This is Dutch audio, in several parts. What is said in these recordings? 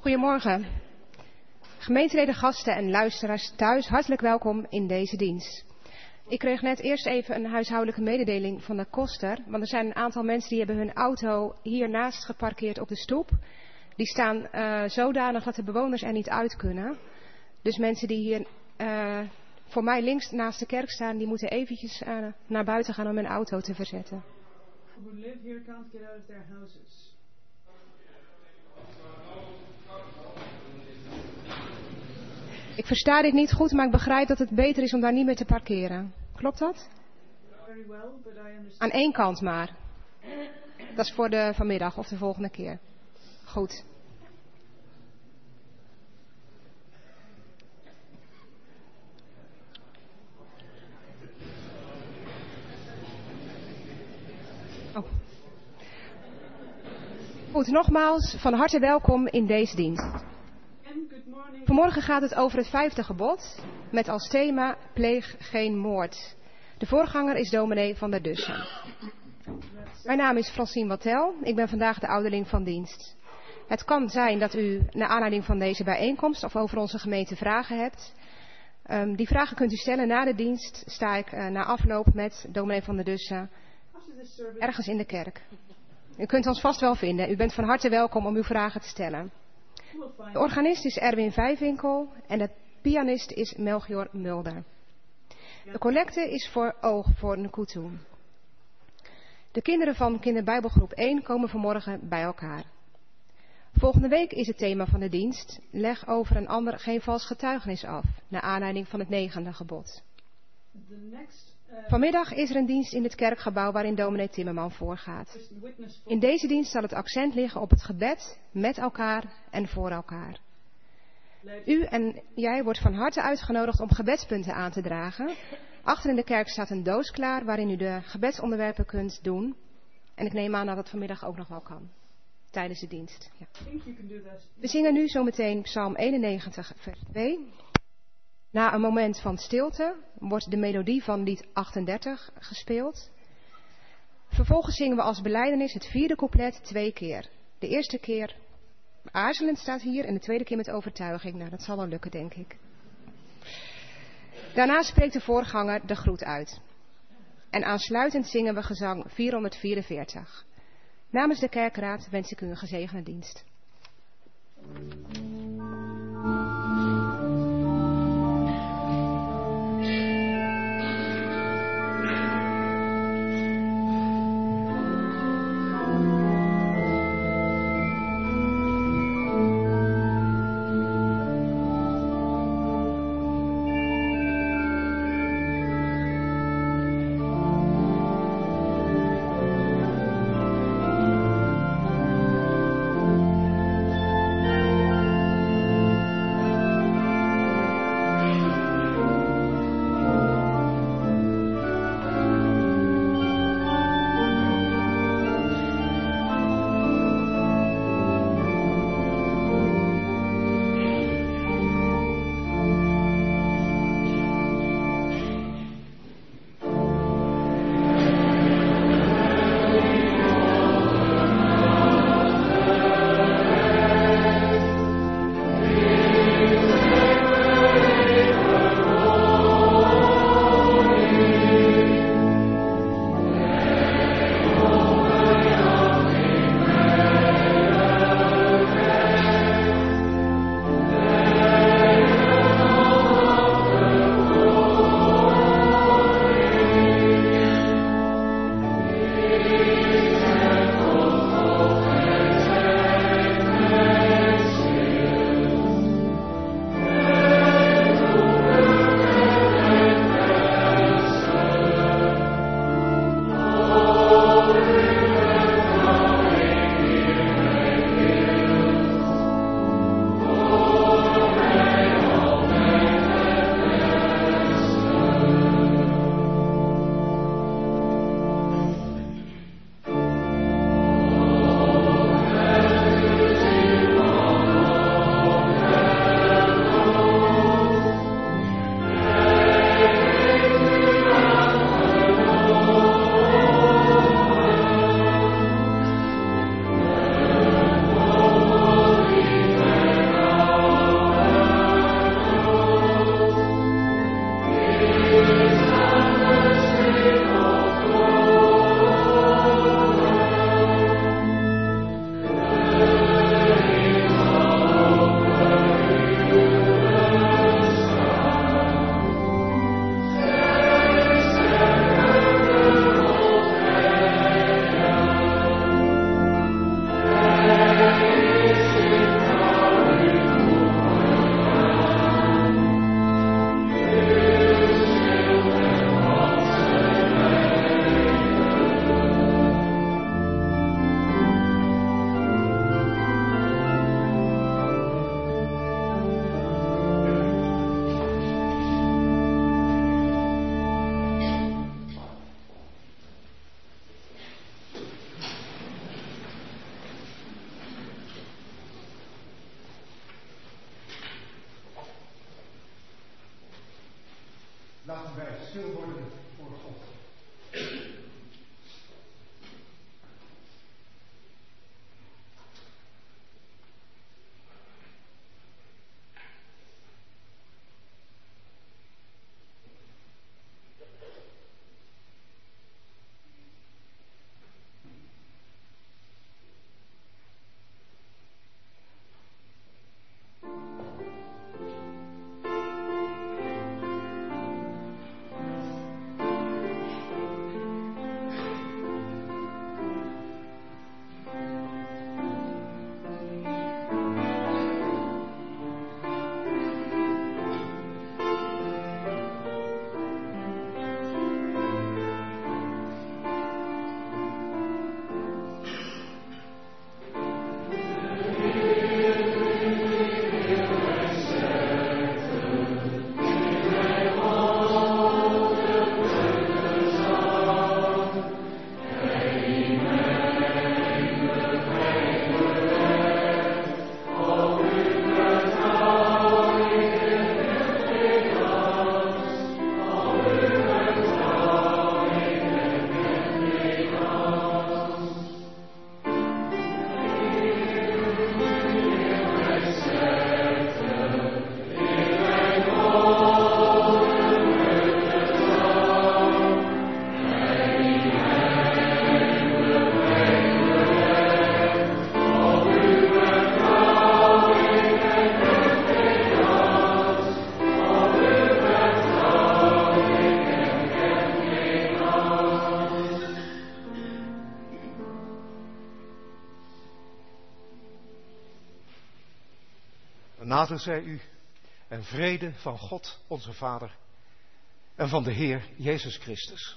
Goedemorgen. Gemeenteleden, gasten en luisteraars thuis, hartelijk welkom in deze dienst. Ik kreeg net eerst even een huishoudelijke mededeling van de koster. Want er zijn een aantal mensen die hebben hun auto hiernaast geparkeerd op de stoep. Die staan zodanig dat de bewoners er niet uit kunnen. Dus mensen die hier voor mij links naast de kerk staan, die moeten eventjes naar buiten gaan om hun auto te verzetten. Who live here can't get out of their houses. Ik versta dit niet goed, maar ik begrijp dat het beter is om daar niet meer te parkeren. Klopt dat? Very well, but I understand. Aan één kant maar. Dat is voor de vanmiddag of de volgende keer. Goed. Oh. Goed, nogmaals, van harte welkom in deze dienst. Vanmorgen gaat het over het 5e gebod, met als thema pleeg geen moord. De voorganger is dominee van der Dussen. Mijn naam is Francine Wattel, ik ben vandaag de ouderling van dienst. Het kan zijn dat u naar aanleiding van deze bijeenkomst of over onze gemeente vragen hebt. Die vragen kunt u stellen na de dienst, sta ik na afloop met dominee van der Dussen ergens in de kerk. U kunt ons vast wel vinden, u bent van harte welkom om uw vragen te stellen. De organist is Erwin Vijfwinkel en de pianist is Melchior Mulder. De collecte is voor Oog voor Nkutu. De kinderen van kinderbijbelgroep 1 komen vanmorgen bij elkaar. Volgende week is het thema van de dienst: leg over een ander geen vals getuigenis af, naar aanleiding van het 9e gebod. Vanmiddag is er een dienst in het kerkgebouw waarin dominee Timmerman voorgaat. In deze dienst zal het accent liggen op het gebed met elkaar en voor elkaar. U en jij wordt van harte uitgenodigd om gebedspunten aan te dragen. Achter in de kerk staat een doos klaar waarin u de gebedsonderwerpen kunt doen. En ik neem aan dat dat vanmiddag ook nog wel kan, tijdens de dienst. Ja. We zingen nu zometeen Psalm 91 vers 2. Na een moment van stilte wordt de melodie van lied 38 gespeeld. Vervolgens zingen we als belijdenis het 4e couplet 2 keer. De eerste keer aarzelend staat hier en de tweede keer met overtuiging. Nou, dat zal wel lukken, denk ik. Daarna spreekt de voorganger de groet uit. En aansluitend zingen we gezang 444. Namens de kerkraad wens ik u een gezegende dienst. stil worden voor God. Genade zij u en vrede van God onze Vader en van de Heer Jezus Christus.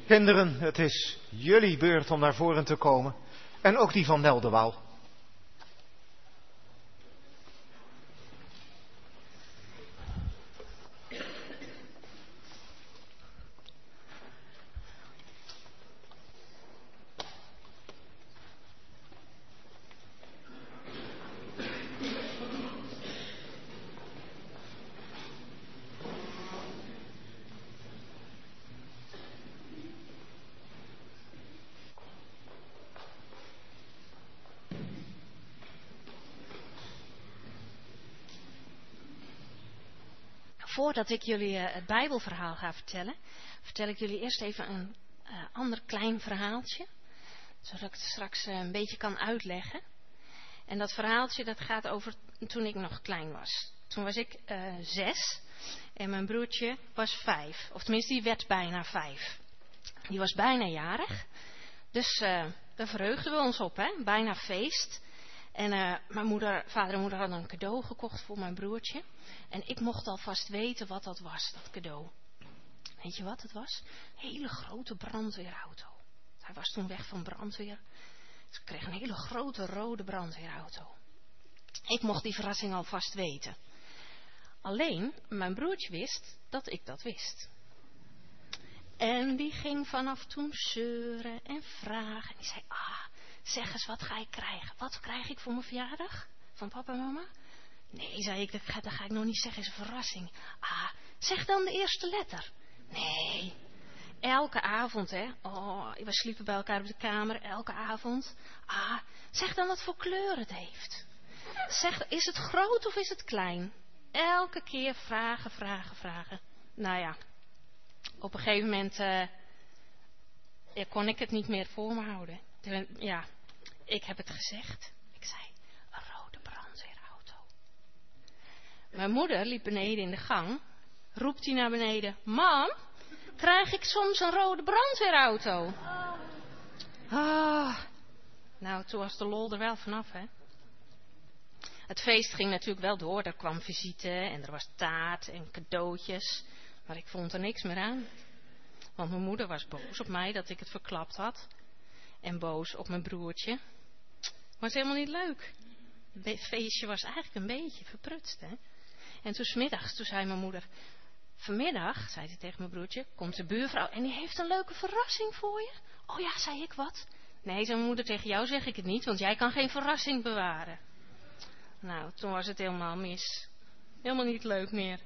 Kinderen, het is jullie beurt om naar voren te komen. En ook die van Neldewouw. Voordat ik jullie het Bijbelverhaal ga vertellen, vertel ik jullie eerst even een ander klein verhaaltje. Zodat ik het straks een beetje kan uitleggen. En dat verhaaltje dat gaat over toen ik nog klein was. Toen was ik 6 en mijn broertje was 5. Of tenminste, die werd bijna 5. Die was bijna jarig. Dus daar verheugden we ons op, hè? Bijna feest. En mijn vader en moeder hadden een cadeau gekocht voor mijn broertje. En ik mocht alvast weten wat dat was, dat cadeau. Weet je wat het was? Een hele grote brandweerauto. Hij was toen weg van brandweer. Dus ik kreeg een hele grote rode brandweerauto. Ik mocht die verrassing alvast weten. Alleen, mijn broertje wist dat ik dat wist. En die ging vanaf toen zeuren en vragen. En die zei, zeg eens, wat ga ik krijgen? Wat krijg ik voor mijn verjaardag? Van papa en mama? Nee, zei ik, dat ga ik nog niet zeggen, is een verrassing. Zeg dan de eerste letter. Nee. Elke avond, hè. We sliepen bij elkaar op de kamer, elke avond. Zeg dan wat voor kleur het heeft. Zeg, is het groot of is het klein? Elke keer vragen. Nou ja, op een gegeven moment kon ik het niet meer voor me houden. Ja, ik heb het gezegd. Ik zei, een rode brandweerauto. Mijn moeder liep beneden in de gang. Roept hij naar beneden, mam, krijg ik soms een rode brandweerauto? Nou, toen was de lol er wel vanaf, hè. Het feest ging natuurlijk wel door. Er kwam visite en er was taart en cadeautjes. Maar ik vond er niks meer aan. Want mijn moeder was boos op mij dat ik het verklapt had. En boos op mijn broertje. Was helemaal niet leuk. Het feestje was eigenlijk een beetje verprutst, hè. En toen 's middags, toen zei mijn moeder, vanmiddag, zei ze tegen mijn broertje, komt de buurvrouw en die heeft een leuke verrassing voor je. Oh ja, zei ik, wat? Nee, zei mijn moeder, tegen jou zeg ik het niet, want jij kan geen verrassing bewaren. Nou, toen was het helemaal mis. Helemaal niet leuk meer.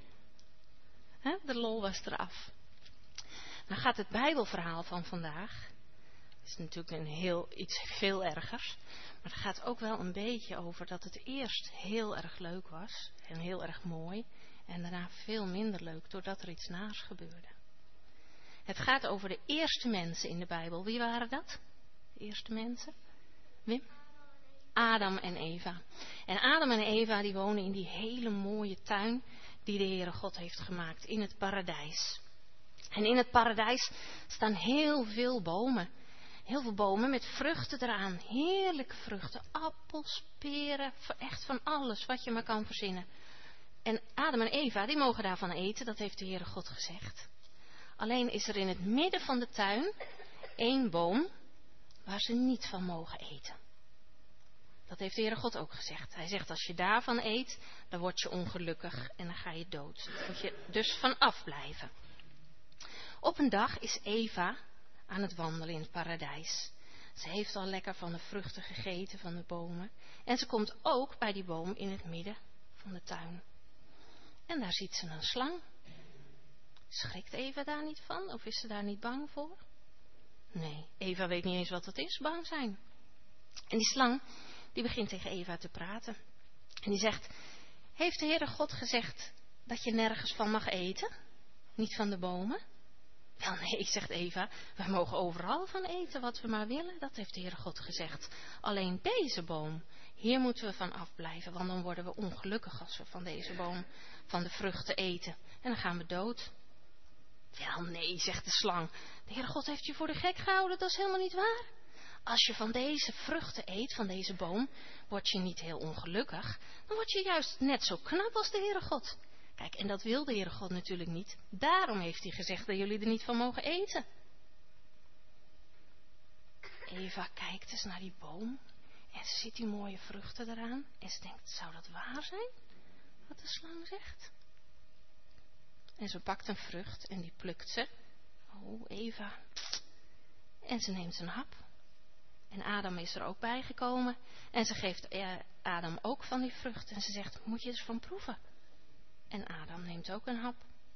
De lol was eraf. Nou gaat het Bijbelverhaal van vandaag, is natuurlijk iets veel ergers. Maar het gaat ook wel een beetje over dat het eerst heel erg leuk was. En heel erg mooi. En daarna veel minder leuk, doordat er iets naars gebeurde. Het gaat over de eerste mensen in de Bijbel. Wie waren dat? De eerste mensen? Wim? Adam en Eva. En Adam en Eva die wonen in die hele mooie tuin die de Heere God heeft gemaakt in het paradijs. En in het paradijs staan heel veel bomen. Heel veel bomen met vruchten eraan. Heerlijke vruchten. Appels, peren, echt van alles wat je maar kan verzinnen. En Adam en Eva die mogen daarvan eten, dat heeft de Heere God gezegd. Alleen is er in het midden van de tuin 1 boom waar ze niet van mogen eten. Dat heeft de Heere God ook gezegd. Hij zegt, als je daarvan eet, dan word je ongelukkig en dan ga je dood. Daar moet je dus van afblijven. Op een dag is Eva aan het wandelen in het paradijs. Ze heeft al lekker van de vruchten gegeten van de bomen. En ze komt ook bij die boom in het midden van de tuin. En daar ziet ze een slang. Schrikt Eva daar niet van? Of is ze daar niet bang voor? Nee, Eva weet niet eens wat het is, bang zijn. En die slang, die begint tegen Eva te praten. En die zegt, heeft de Heere God gezegd dat je nergens van mag eten? Niet van de bomen? Wel nee, zegt Eva, wij mogen overal van eten wat we maar willen. Dat heeft de Heere God gezegd. Alleen deze boom, hier moeten we van afblijven. Want dan worden we ongelukkig als we van deze boom, van de vruchten eten. En dan gaan we dood. Wel nee, zegt de slang. De Heere God heeft je voor de gek gehouden, dat is helemaal niet waar. Als je van deze vruchten eet, van deze boom, word je niet heel ongelukkig. Dan word je juist net zo knap als de Heere God. Kijk, en dat wil de Heere God natuurlijk niet. Daarom heeft hij gezegd dat jullie er niet van mogen eten. Eva kijkt eens naar die boom en ze ziet die mooie vruchten eraan en ze denkt, zou dat waar zijn? Wat de slang zegt? En ze pakt een vrucht en die plukt ze. Oh, Eva. En ze neemt een hap. En Adam is er ook bijgekomen. En ze geeft Adam ook van die vrucht. En ze zegt, moet je eens van proeven. En Adam neemt ook een hap.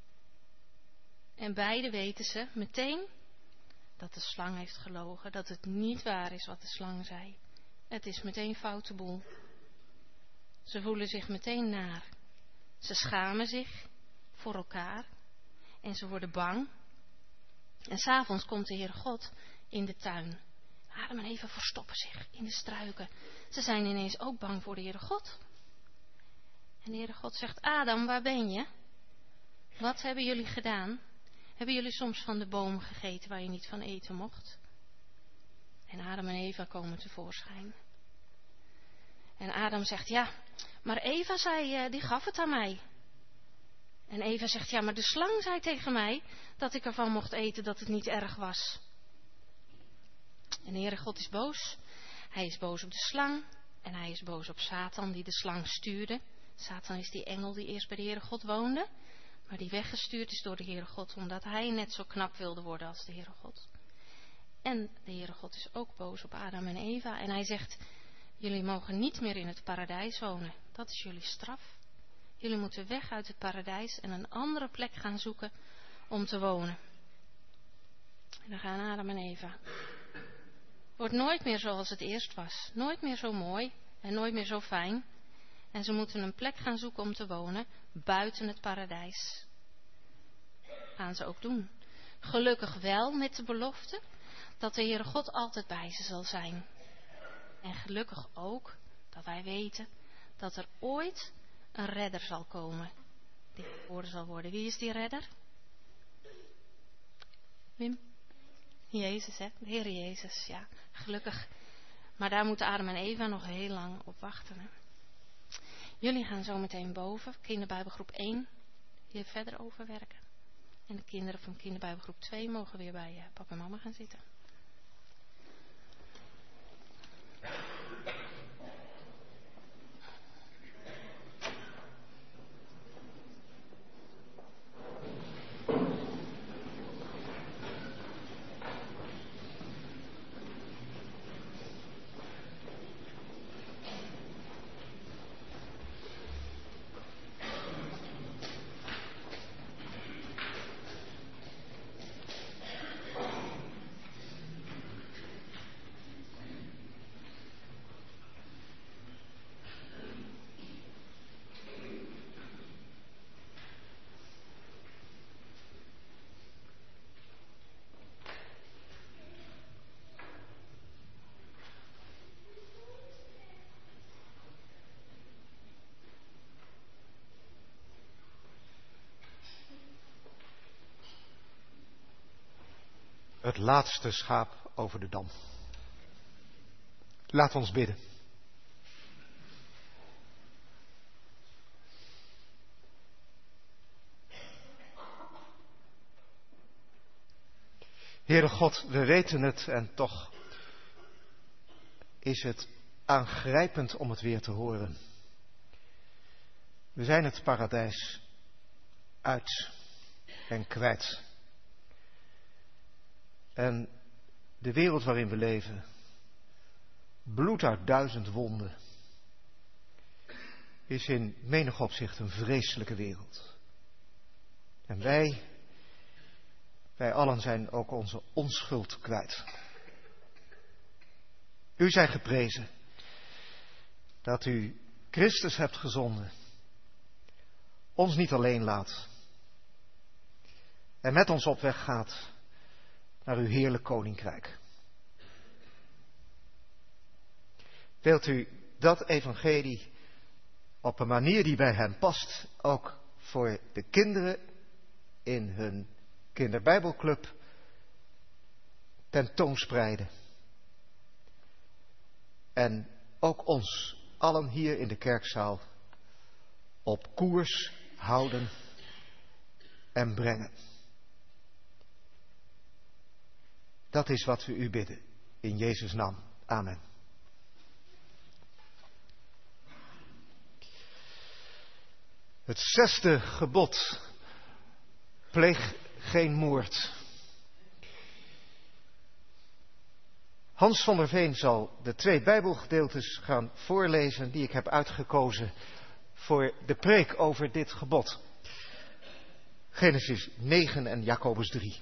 En beide weten ze meteen dat de slang heeft gelogen. Dat het niet waar is wat de slang zei. Het is meteen foute boel. Ze voelen zich meteen naar. Ze schamen zich voor elkaar. En ze worden bang. En 's avonds komt de Heere God in de tuin. Adam en Eva verstoppen zich in de struiken. Ze zijn ineens ook bang voor de Heere God. En de Heere God zegt, Adam, waar ben je? Wat hebben jullie gedaan? Hebben jullie soms van de boom gegeten waar je niet van eten mocht? En Adam en Eva komen tevoorschijn. En Adam zegt, ja, maar Eva zei, die gaf het aan mij. En Eva zegt, ja, maar de slang zei tegen mij dat ik ervan mocht eten, dat het niet erg was. En de Heere God is boos. Hij is boos op de slang. En hij is boos op Satan die de slang stuurde. Satan is die engel die eerst bij de Heere God woonde. Maar die weggestuurd is door de Heere God. Omdat hij net zo knap wilde worden als de Heere God. En de Heere God is ook boos op Adam en Eva. En hij zegt, jullie mogen niet meer in het paradijs wonen. Dat is jullie straf. Jullie moeten weg uit het paradijs en een andere plek gaan zoeken om te wonen. En dan gaan Adam en Eva. Wordt nooit meer zoals het eerst was. Nooit meer zo mooi en nooit meer zo fijn. En ze moeten een plek gaan zoeken om te wonen buiten het paradijs. Gaan ze ook doen. Gelukkig wel met de belofte dat de Heere God altijd bij ze zal zijn. En gelukkig ook dat wij weten dat er ooit een redder zal komen. Die geboren zal worden. Wie is die redder? Wim? Jezus, hè? De Heer Jezus, ja. Gelukkig. Maar daar moeten Adam en Eva nog heel lang op wachten. Hè? Jullie gaan zo meteen boven, kinderbijbelgroep 1, hier verder over werken. En de kinderen van kinderbijbelgroep 2 mogen weer bij papa en mama gaan zitten. Het laatste schaap over de dam. Laat ons bidden. Heere God, we weten het en toch is het aangrijpend om het weer te horen. We zijn het paradijs uit en kwijt. En de wereld waarin we leven bloedt uit 1000 wonden. Is in menig opzicht een vreselijke wereld. En wij allen zijn ook onze onschuld kwijt. U zij geprezen dat u Christus hebt gezonden. Ons niet alleen laat. En met ons op weg gaat naar uw heerlijk koninkrijk. Wilt u dat evangelie op een manier die bij hen past ook voor de kinderen in hun kinderbijbelclub tentoonspreiden. En ook ons allen hier in de kerkzaal op koers houden en brengen. Dat is wat we u bidden. In Jezus' naam. Amen. Het 6e gebod. Pleeg geen moord. Hans van der Veen zal de 2 Bijbelgedeeltes gaan voorlezen die ik heb uitgekozen voor de preek over dit gebod. Genesis 9 en Jacobus 3.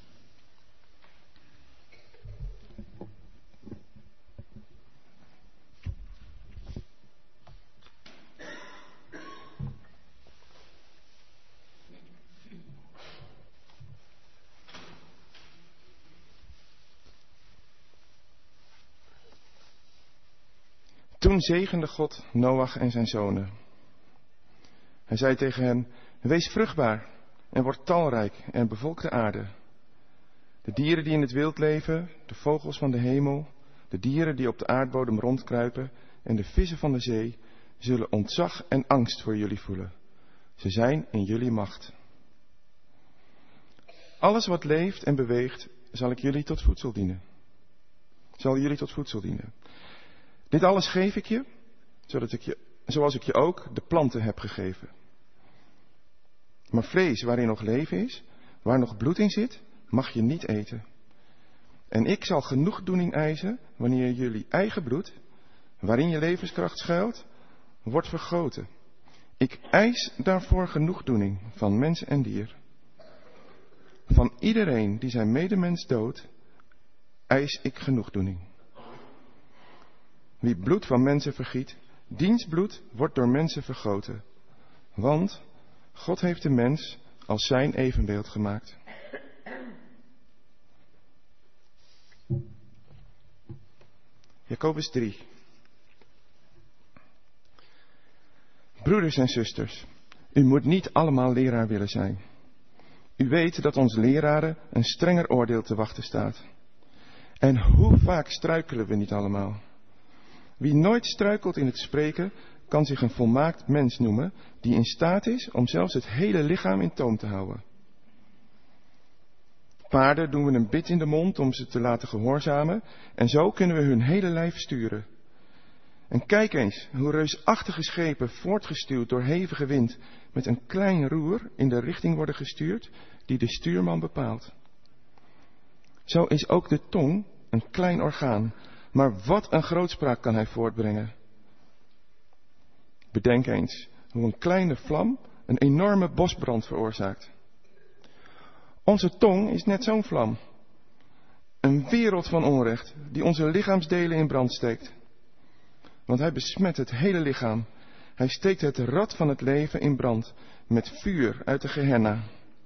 Toen zegende God Noach en zijn zonen. Hij zei tegen hen: wees vruchtbaar en word talrijk en bevolk de aarde. De dieren die in het wild leven, de vogels van de hemel, de dieren die op de aardbodem rondkruipen en de vissen van de zee, zullen ontzag en angst voor jullie voelen. Ze zijn in jullie macht. Alles wat leeft en beweegt, zal jullie tot voedsel dienen. Dit alles geef ik je, zoals ik je ook de planten heb gegeven. Maar vlees waarin nog leven is, waar nog bloed in zit, mag je niet eten. En ik zal genoegdoening eisen wanneer jullie eigen bloed, waarin je levenskracht schuilt, wordt vergoten. Ik eis daarvoor genoegdoening van mens en dier. Van iedereen die zijn medemens doodt, eis ik genoegdoening. Wie bloed van mensen vergiet, diens bloed wordt door mensen vergoten. Want God heeft de mens als zijn evenbeeld gemaakt. Jacobus 3. Broeders en zusters, u moet niet allemaal leraar willen zijn. U weet dat ons leraren een strenger oordeel te wachten staat. En hoe vaak struikelen we niet allemaal? Wie nooit struikelt in het spreken, kan zich een volmaakt mens noemen, die in staat is om zelfs het hele lichaam in toom te houden. Paarden doen we een bit in de mond om ze te laten gehoorzamen, en zo kunnen we hun hele lijf sturen. En kijk eens hoe reusachtige schepen, voortgestuwd door hevige wind, met een klein roer in de richting worden gestuurd die de stuurman bepaalt. Zo is ook de tong een klein orgaan, maar wat een grootspraak kan hij voortbrengen. Bedenk eens hoe een kleine vlam een enorme bosbrand veroorzaakt. Onze tong is net zo'n vlam. Een wereld van onrecht die onze lichaamsdelen in brand steekt. Want hij besmet het hele lichaam. Hij steekt het rad van het leven in brand met vuur uit de Gehenna.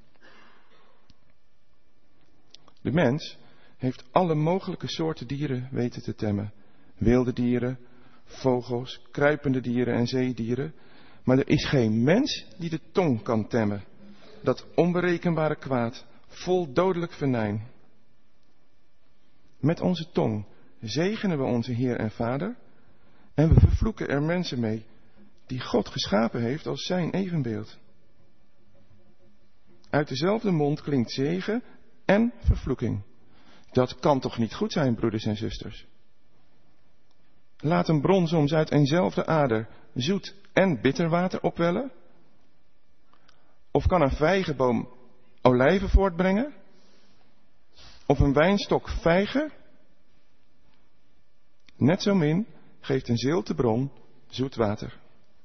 De mens heeft alle mogelijke soorten dieren weten te temmen. Wilde dieren, vogels, kruipende dieren en zeedieren. Maar er is geen mens die de tong kan temmen. Dat onberekenbare kwaad, vol dodelijk venijn. Met onze tong zegenen we onze Heer en Vader. En we vervloeken er mensen mee die God geschapen heeft als zijn evenbeeld. Uit dezelfde mond klinkt zegen en vervloeking. Dat kan toch niet goed zijn, broeders en zusters? Laat een bron soms uit eenzelfde ader zoet en bitter water opwellen? Of kan een vijgenboom olijven voortbrengen? Of een wijnstok vijgen? Net zo min geeft een zilte bron zoet water.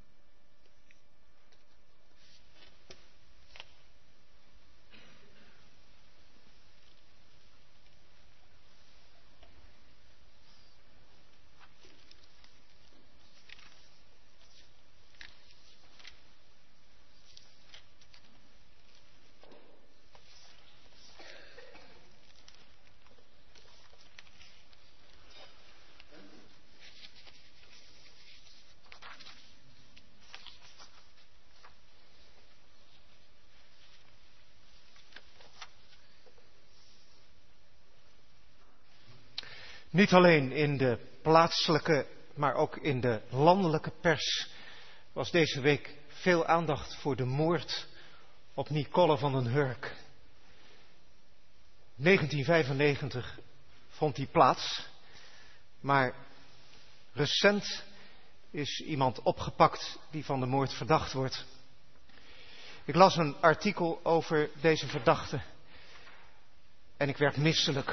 Niet alleen in de plaatselijke, maar ook in de landelijke pers was deze week veel aandacht voor de moord op Nicole van den Hurk. 1995 vond die plaats Maar recent is iemand opgepakt die van de moord verdacht wordt. Ik las een artikel over deze verdachte en ik werd misselijk.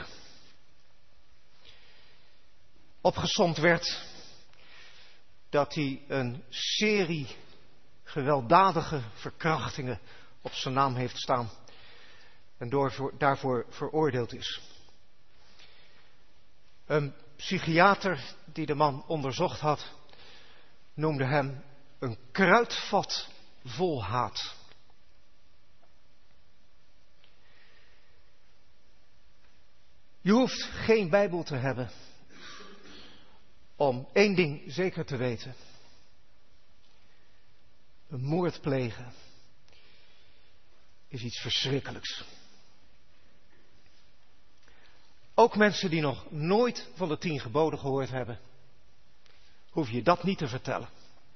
Opgesomd werd dat hij een serie gewelddadige verkrachtingen op zijn naam heeft staan en daarvoor veroordeeld is. Een psychiater die de man onderzocht had, noemde hem een kruidvat vol haat. Je hoeft geen Bijbel te hebben om één ding zeker te weten. Een moord plegen is iets verschrikkelijks. Ook mensen die nog nooit van de 10 geboden gehoord hebben, hoef je dat niet te vertellen.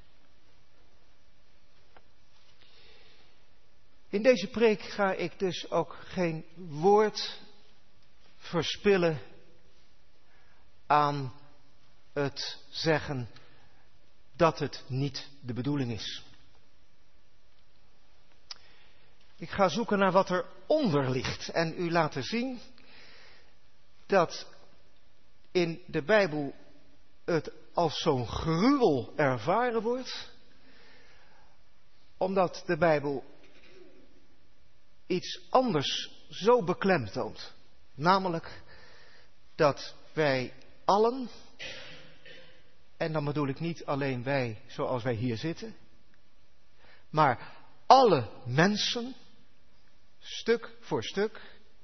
In deze preek ga ik dus ook geen woord verspillen aan het zeggen dat het niet de bedoeling is. Ik ga zoeken naar wat er onder ligt en u laten zien dat in de Bijbel het als zo'n gruwel ervaren wordt, omdat de Bijbel iets anders zo beklemtoont. Namelijk dat wij allen, en dan bedoel ik niet alleen wij zoals wij hier zitten, maar alle mensen, stuk voor stuk,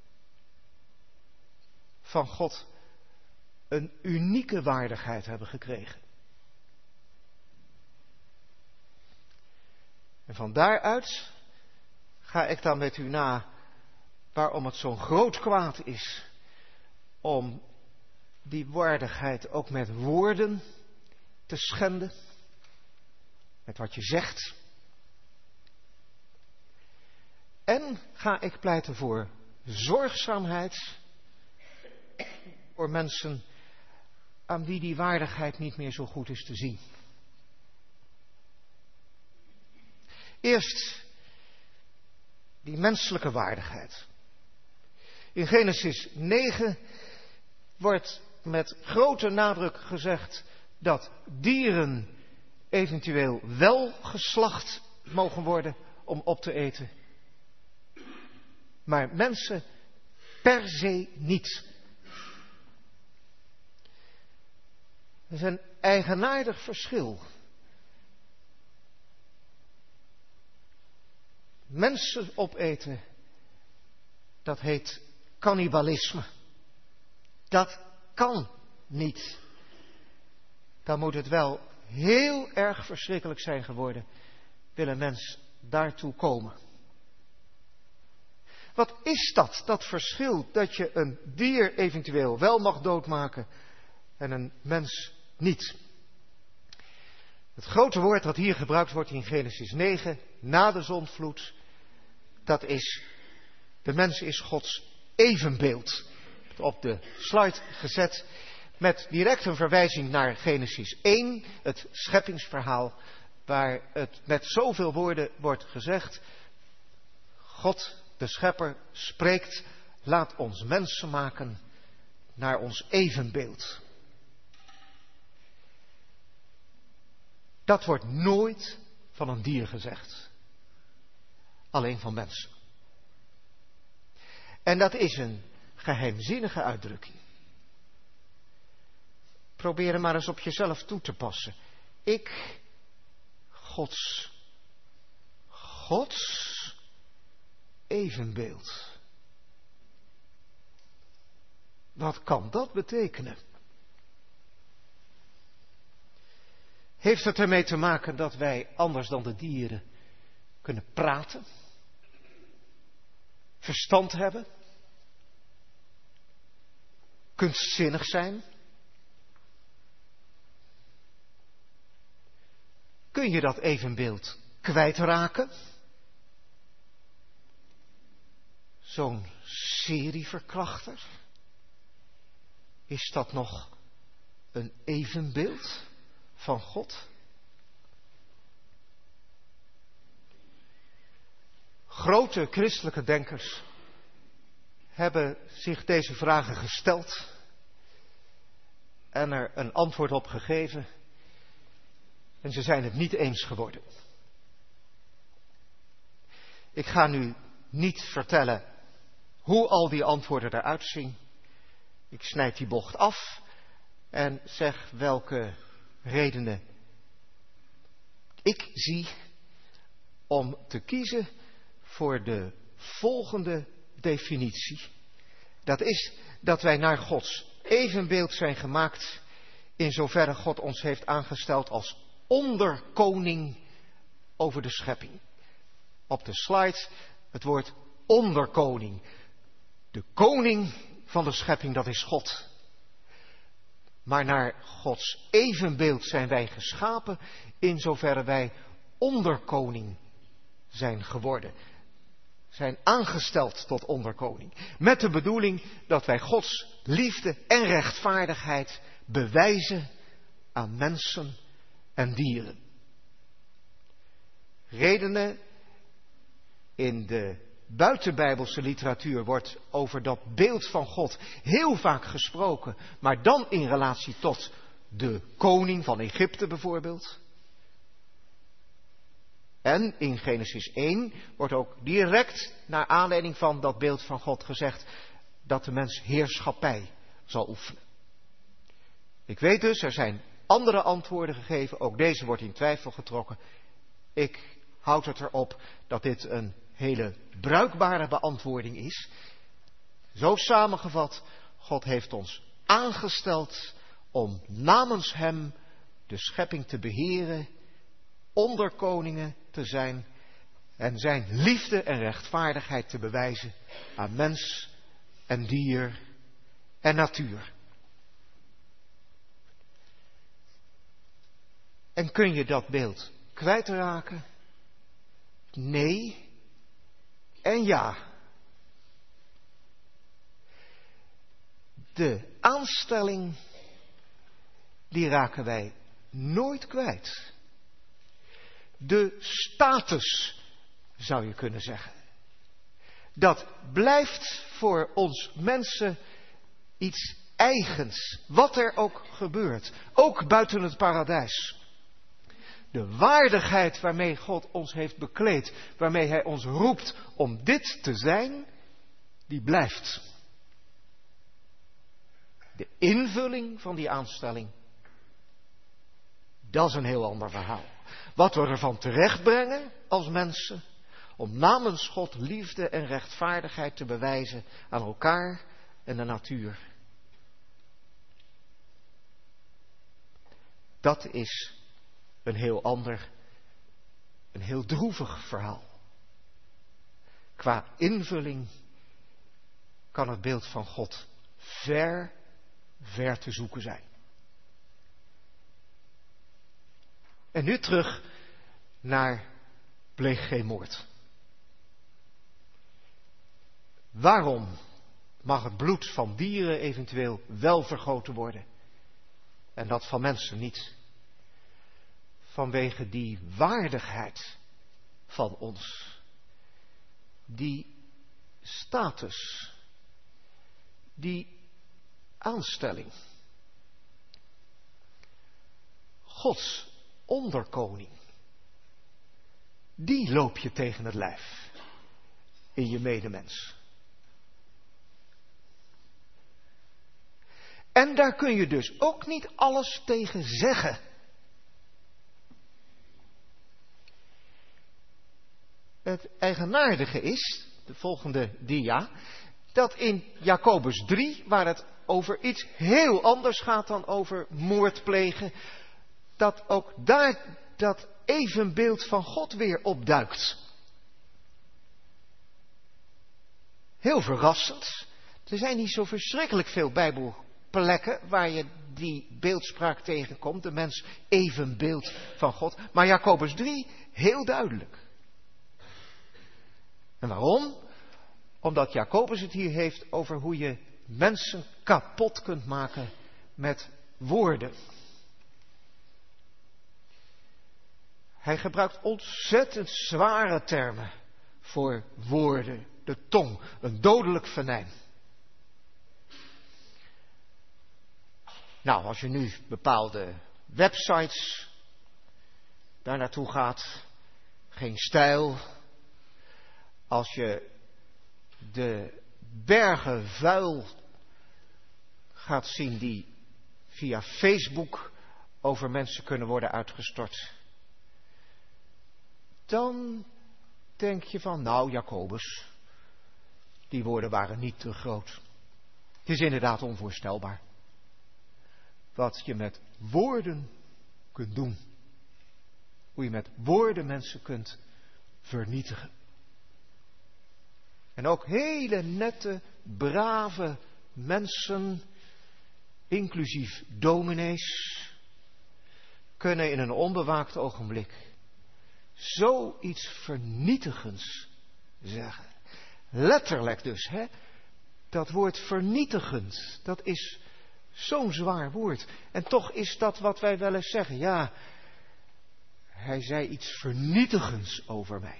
van God een unieke waardigheid hebben gekregen. En van daaruit ga ik dan met u na waarom het zo'n groot kwaad is om die waardigheid ook met woorden te schenden, met wat je zegt. En ga ik pleiten voor zorgzaamheid voor mensen aan wie die waardigheid niet meer zo goed is te zien. Eerst die menselijke waardigheid. In Genesis 9 wordt met grote nadruk gezegd dat dieren eventueel wel geslacht mogen worden om op te eten, maar mensen per se niet. Dat is een eigenaardig verschil. Mensen opeten, dat heet cannibalisme. Dat kan niet. Dan moet het wel heel erg verschrikkelijk zijn geworden, wil een mens daartoe komen. Wat is dat verschil dat je een dier eventueel wel mag doodmaken en een mens niet? Het grote woord dat hier gebruikt wordt in Genesis 9, na de zondvloed, dat is, de mens is Gods evenbeeld. Op de slide gezet met direct een verwijzing naar Genesis 1, het scheppingsverhaal, waar het met zoveel woorden wordt gezegd: God, de schepper, spreekt, laat ons mensen maken naar ons evenbeeld. Dat wordt nooit van een dier gezegd. Alleen van mensen. En dat is een geheimzinnige uitdrukking. Probeer hem maar eens op jezelf toe te passen. Ik, Gods evenbeeld. Wat kan dat betekenen? Heeft het ermee te maken dat wij anders dan de dieren kunnen praten? Verstand hebben? Kunstzinnig zijn? Kun je dat evenbeeld kwijtraken? Zo'n serieverkrachter? Is dat nog een evenbeeld van God? Grote christelijke denkers hebben zich deze vragen gesteld en er een antwoord op gegeven. En ze zijn het niet eens geworden. Ik ga nu niet vertellen hoe al die antwoorden eruit zien. Ik snijd die bocht af en zeg welke redenen ik zie om te kiezen voor de volgende definitie. Dat is dat wij naar Gods evenbeeld zijn gemaakt, in zoverre God ons heeft aangesteld als onderkoning over de schepping. Op de slide het woord onderkoning. De koning van de schepping, dat is God. Maar naar Gods evenbeeld zijn wij geschapen, in zoverre wij onderkoning zijn geworden. Zijn aangesteld tot onderkoning. Met de bedoeling dat wij Gods liefde en rechtvaardigheid bewijzen aan mensen en dieren. Redenen. In de buitenbijbelse literatuur wordt over dat beeld van God heel vaak gesproken, maar dan in relatie tot de koning van Egypte bijvoorbeeld. En in Genesis 1 wordt ook direct naar aanleiding van dat beeld van God gezegd dat de mens heerschappij zal oefenen. Ik weet dus, er zijn andere antwoorden gegeven, ook deze wordt in twijfel getrokken. Ik houd het erop dat dit een hele bruikbare beantwoording is. Zo samengevat, God heeft ons aangesteld om namens Hem de schepping te beheren, onderkoningen te zijn en zijn liefde en rechtvaardigheid te bewijzen aan mens en dier en natuur. En kun je dat beeld kwijtraken? Nee en ja. De aanstelling, die raken wij nooit kwijt. De status, zou je kunnen zeggen. Dat blijft voor ons mensen iets eigens, wat er ook gebeurt. Ook buiten het paradijs. De waardigheid waarmee God ons heeft bekleed, waarmee Hij ons roept om dit te zijn, die blijft. De invulling van die aanstelling, dat is een heel ander verhaal. Wat we ervan terechtbrengen als mensen, om namens God liefde en rechtvaardigheid te bewijzen aan elkaar en de natuur. Dat is een heel ander, een heel droevig verhaal. Qua invulling kan het beeld van God ver te zoeken zijn. En nu terug naar pleeg geen moord. Waarom mag het bloed van dieren eventueel wel vergoten worden en dat van mensen niet? Vanwege die waardigheid van ons, die status, die aanstelling. Gods onderkoning, die loop je tegen het lijf in je medemens. En daar kun je dus ook niet alles tegen zeggen. Het eigenaardige is, de volgende dia, dat in Jacobus 3, waar het over iets heel anders gaat dan over moord plegen, dat ook daar dat evenbeeld van God weer opduikt. Heel verrassend. Er zijn niet zo verschrikkelijk veel Bijbelplekken waar je die beeldspraak tegenkomt, de mens evenbeeld van God. Maar Jacobus 3, heel duidelijk. En waarom? Omdat Jacobus het hier heeft over hoe je mensen kapot kunt maken met woorden. Hij gebruikt ontzettend zware termen voor woorden. De tong, een dodelijk venijn. Nou, als je nu bepaalde websites daar naartoe gaat, geen stijl. Als je de bergen vuil gaat zien die via Facebook over mensen kunnen worden uitgestort, dan denk je van, nou Jacobus, die woorden waren niet te groot. Het is inderdaad onvoorstelbaar wat je met woorden kunt doen. Hoe je met woorden mensen kunt vernietigen. En ook hele nette, brave mensen, inclusief dominees, kunnen in een onbewaakt ogenblik zoiets vernietigends zeggen. Letterlijk dus, hè? Dat woord vernietigend, dat is zo'n zwaar woord. En toch is dat wat wij wel eens zeggen. Ja, hij zei iets vernietigends over mij.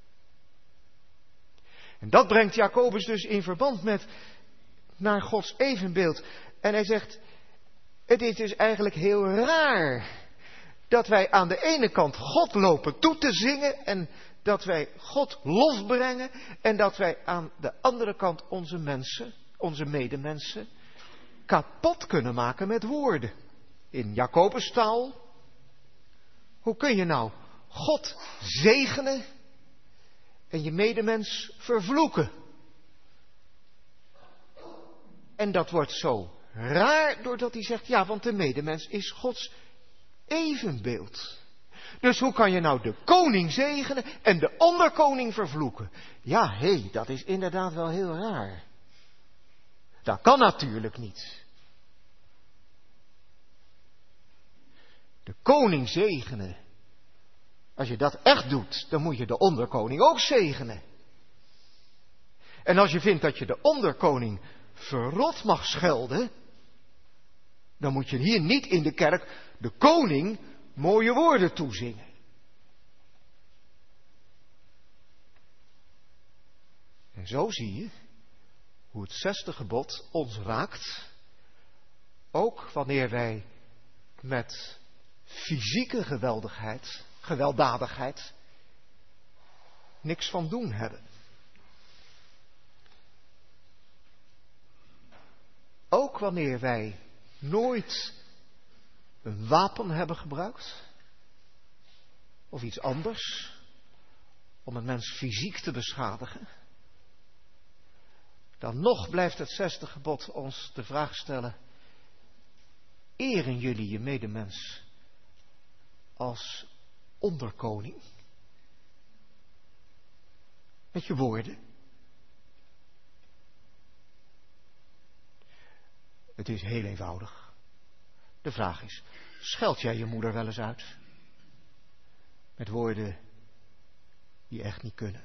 En dat brengt Jacobus dus in verband met naar Gods evenbeeld. En hij zegt, het is dus eigenlijk heel raar dat wij aan de ene kant God lopen toe te zingen en dat wij God lof brengen en dat wij aan de andere kant onze mensen, onze medemensen, kapot kunnen maken met woorden. In Jacobus taal, hoe kun je nou God zegenen en je medemens vervloeken? En dat wordt zo raar doordat hij zegt, ja, want de medemens is Gods evenbeeld. Dus hoe kan je nou de koning zegenen en de onderkoning vervloeken? Ja, dat is inderdaad wel heel raar. Dat kan natuurlijk niet. De koning zegenen. Als je dat echt doet, dan moet je de onderkoning ook zegenen. En als je vindt dat je de onderkoning verrot mag schelden, dan moet je hier niet in de kerk de koning mooie woorden toezingen. En zo zie je hoe het 6e gebod ons raakt, ook wanneer wij met fysieke gewelddadigheid, niks van doen hebben. Ook wanneer wij nooit een wapen hebben gebruikt, of iets anders, om een mens fysiek te beschadigen, dan nog blijft het 6e gebod ons de vraag stellen, eren jullie je medemens als onderkoning? Met je woorden. Het is heel eenvoudig. De vraag is, scheld jij je moeder wel eens uit? Met woorden die echt niet kunnen.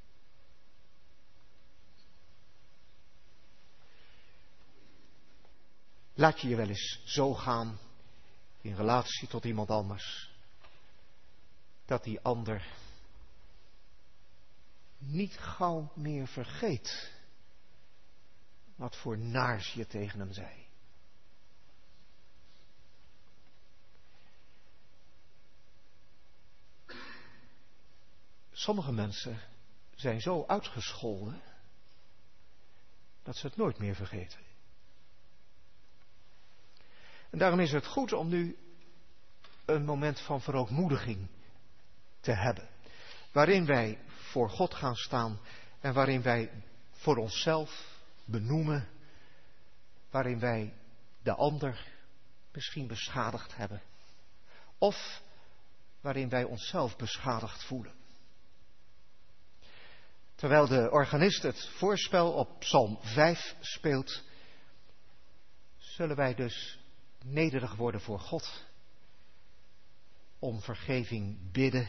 Laat je je wel eens zo gaan in relatie tot iemand anders, dat die ander niet gauw meer vergeet wat voor naars je tegen hem zei. Sommige mensen zijn zo uitgescholden dat ze het nooit meer vergeten. En daarom is het goed om nu een moment van verootmoediging te hebben. Waarin wij voor God gaan staan en waarin wij voor onszelf benoemen. Waarin wij de ander misschien beschadigd hebben. Of waarin wij onszelf beschadigd voelen. Terwijl de organist het voorspel op Psalm 5 speelt, zullen wij dus nederig worden voor God, om vergeving bidden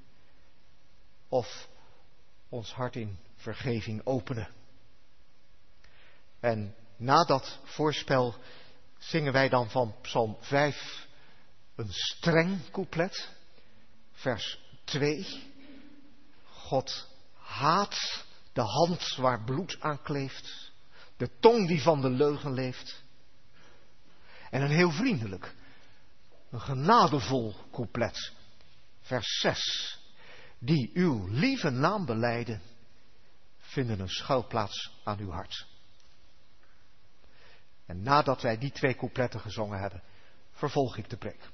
of ons hart in vergeving openen. En na dat voorspel zingen wij dan van Psalm 5 een streng couplet. Vers 2. God haat de hand waar bloed aan kleeft, de tong die van de leugen leeft. En een heel vriendelijk, een genadevol couplet. Vers 6. Die uw lieve naam belijden, vinden een schuilplaats aan uw hart. En nadat wij die 2 coupletten gezongen hebben, vervolg ik de preek.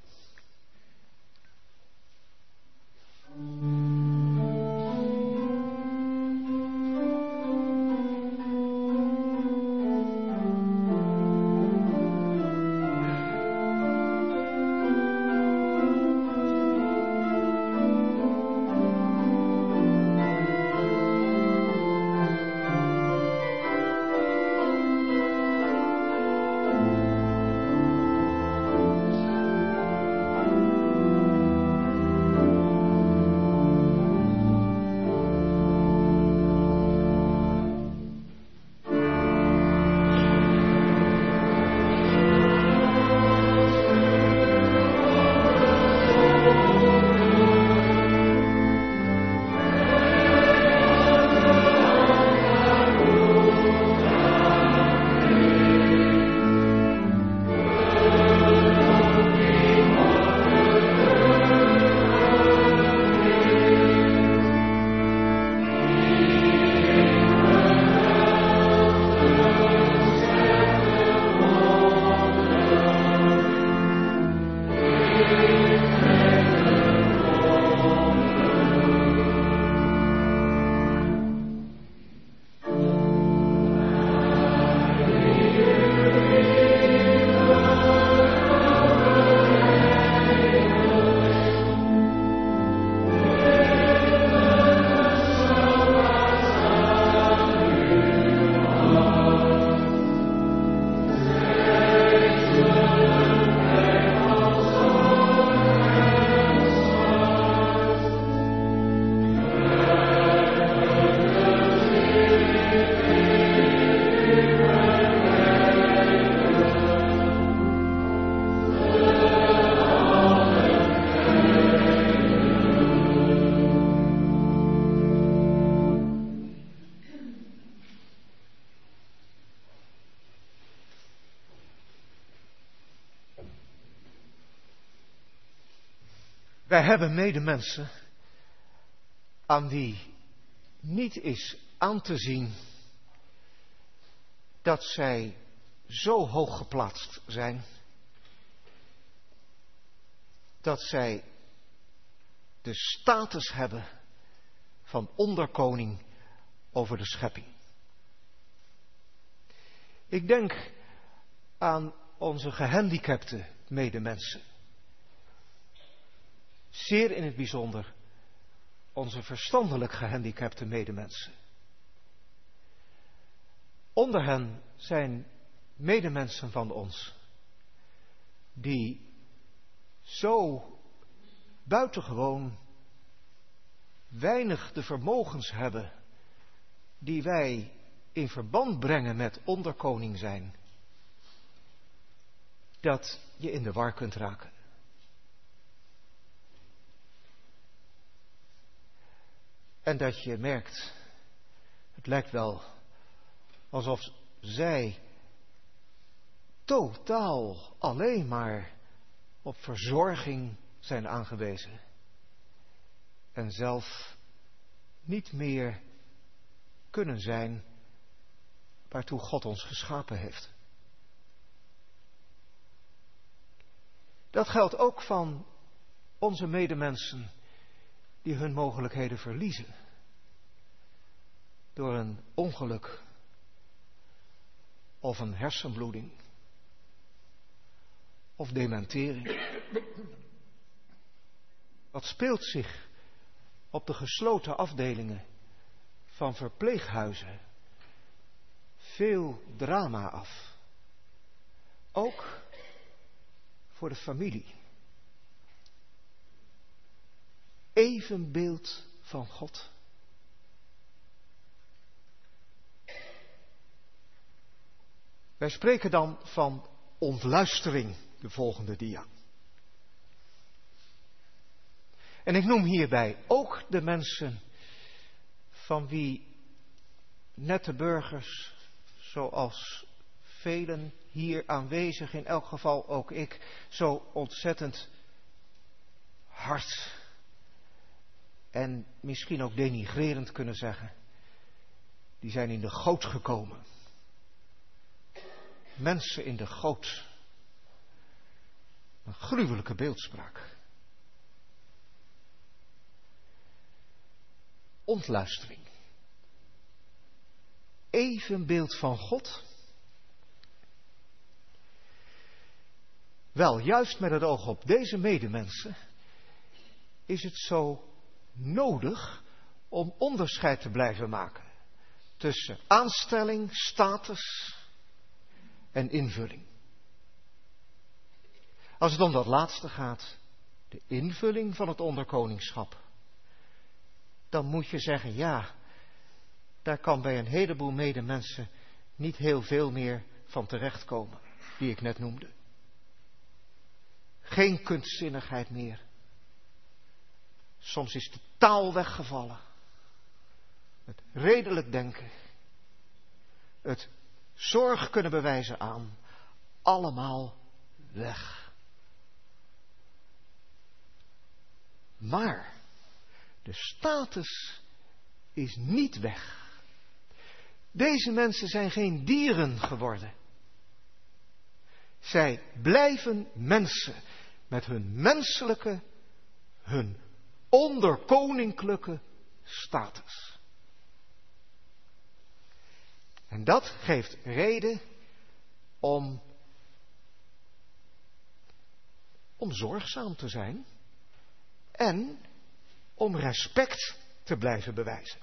Wij hebben medemensen aan wie niet is aan te zien dat zij zo hoog geplaatst zijn, dat zij de status hebben van onderkoning over de schepping. Ik denk aan onze gehandicapte medemensen. Zeer in het bijzonder onze verstandelijk gehandicapte medemensen. Onder hen zijn medemensen van ons die zo buitengewoon weinig de vermogens hebben die wij in verband brengen met onderkoning zijn, dat je in de war kunt raken. En dat je merkt, het lijkt wel alsof zij totaal alleen maar op verzorging zijn aangewezen. En zelf niet meer kunnen zijn waartoe God ons geschapen heeft. Dat geldt ook van onze medemensen die hun mogelijkheden verliezen door een ongeluk of een hersenbloeding of dementering. Wat speelt zich op de gesloten afdelingen van verpleeghuizen veel drama af. Ook voor de familie. Evenbeeld van God. Wij spreken dan van ontluistering, de volgende dia. En ik noem hierbij ook de mensen van wie nette burgers, zoals velen hier aanwezig, in elk geval ook ik, zo ontzettend hard en misschien ook denigrerend kunnen zeggen. Die zijn in de goot gekomen. Mensen in de goot. Een gruwelijke beeldspraak. Ontluistering. Evenbeeld van God. Wel, juist met het oog op deze medemensen is het zo nodig om onderscheid te blijven maken tussen aanstelling, status en invulling. Als het om dat laatste gaat, de invulling van het onderkoningschap, dan moet je zeggen, ja, daar kan bij een heleboel medemensen niet heel veel meer van terechtkomen, die ik net noemde. Geen kunstzinnigheid meer. Soms is de taal weggevallen. Het redelijk denken. Het zorg kunnen bewijzen aan. Allemaal weg. Maar de status is niet weg. Deze mensen zijn geen dieren geworden. Zij blijven mensen met hun menselijke, hun onderkoninklijke status. En dat geeft reden om zorgzaam te zijn en om respect te blijven bewijzen.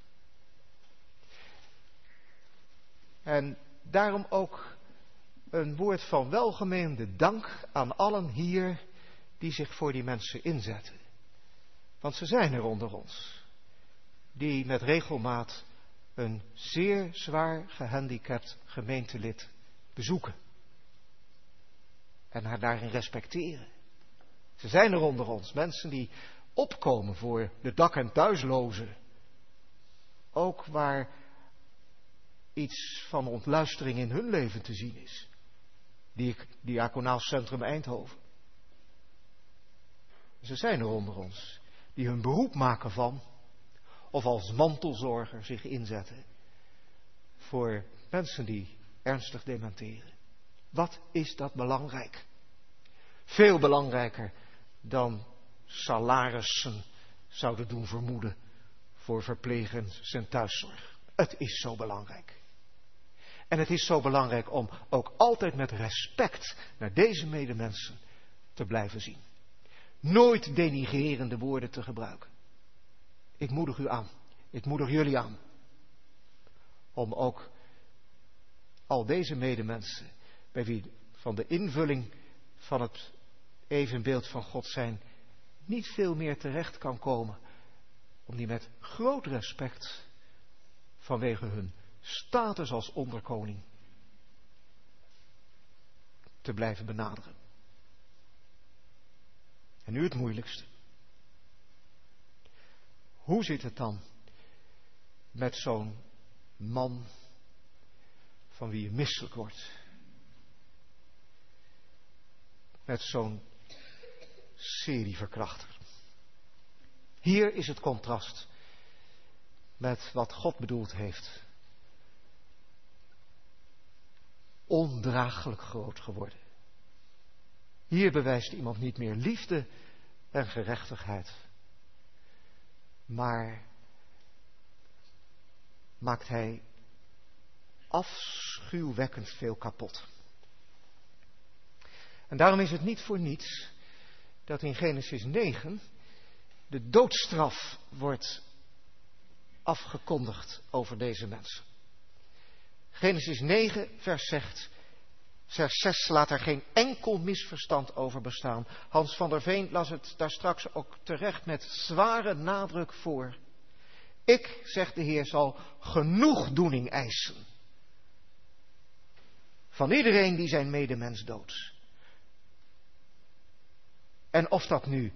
En daarom ook een woord van welgemeende dank aan allen hier die zich voor die mensen inzetten. Want ze zijn er onder ons, die met regelmaat een zeer zwaar gehandicapt gemeentelid bezoeken. En haar daarin respecteren. Ze zijn er onder ons, mensen die opkomen voor de dak- en thuislozen. Ook waar iets van ontluistering in hun leven te zien is. Diaconaal Centrum Eindhoven. Ze zijn er onder ons, die hun beroep maken van, of als mantelzorger zich inzetten voor mensen die ernstig dementeren. Wat is dat belangrijk? Veel belangrijker dan salarissen zouden doen vermoeden voor verplegers en thuiszorg. Het is zo belangrijk. En het is zo belangrijk om ook altijd met respect naar deze medemensen te blijven zien. Nooit denigrerende woorden te gebruiken. Ik moedig u aan. Ik moedig jullie aan. Om ook al deze medemensen, bij wie van de invulling van het evenbeeld van God zijn, niet veel meer terecht kan komen, om die met groot respect, vanwege hun status als onderkoning, te blijven benaderen. En nu het moeilijkste. Hoe zit het dan met zo'n man van wie je misselijk wordt? Met zo'n serieverkrachter. Hier is het contrast met wat God bedoeld heeft. Ondraaglijk groot geworden. Hier bewijst iemand niet meer liefde en gerechtigheid, maar maakt hij afschuwwekkend veel kapot. En daarom is het niet voor niets dat in Genesis 9 de doodstraf wordt afgekondigd over deze mensen. Genesis 9 vers 6 laat er geen enkel misverstand over bestaan. Hans van der Veen las het daar straks ook terecht met zware nadruk voor. Ik, zegt de Heer, zal genoegdoening eisen van iedereen die zijn medemens doodt. En of dat nu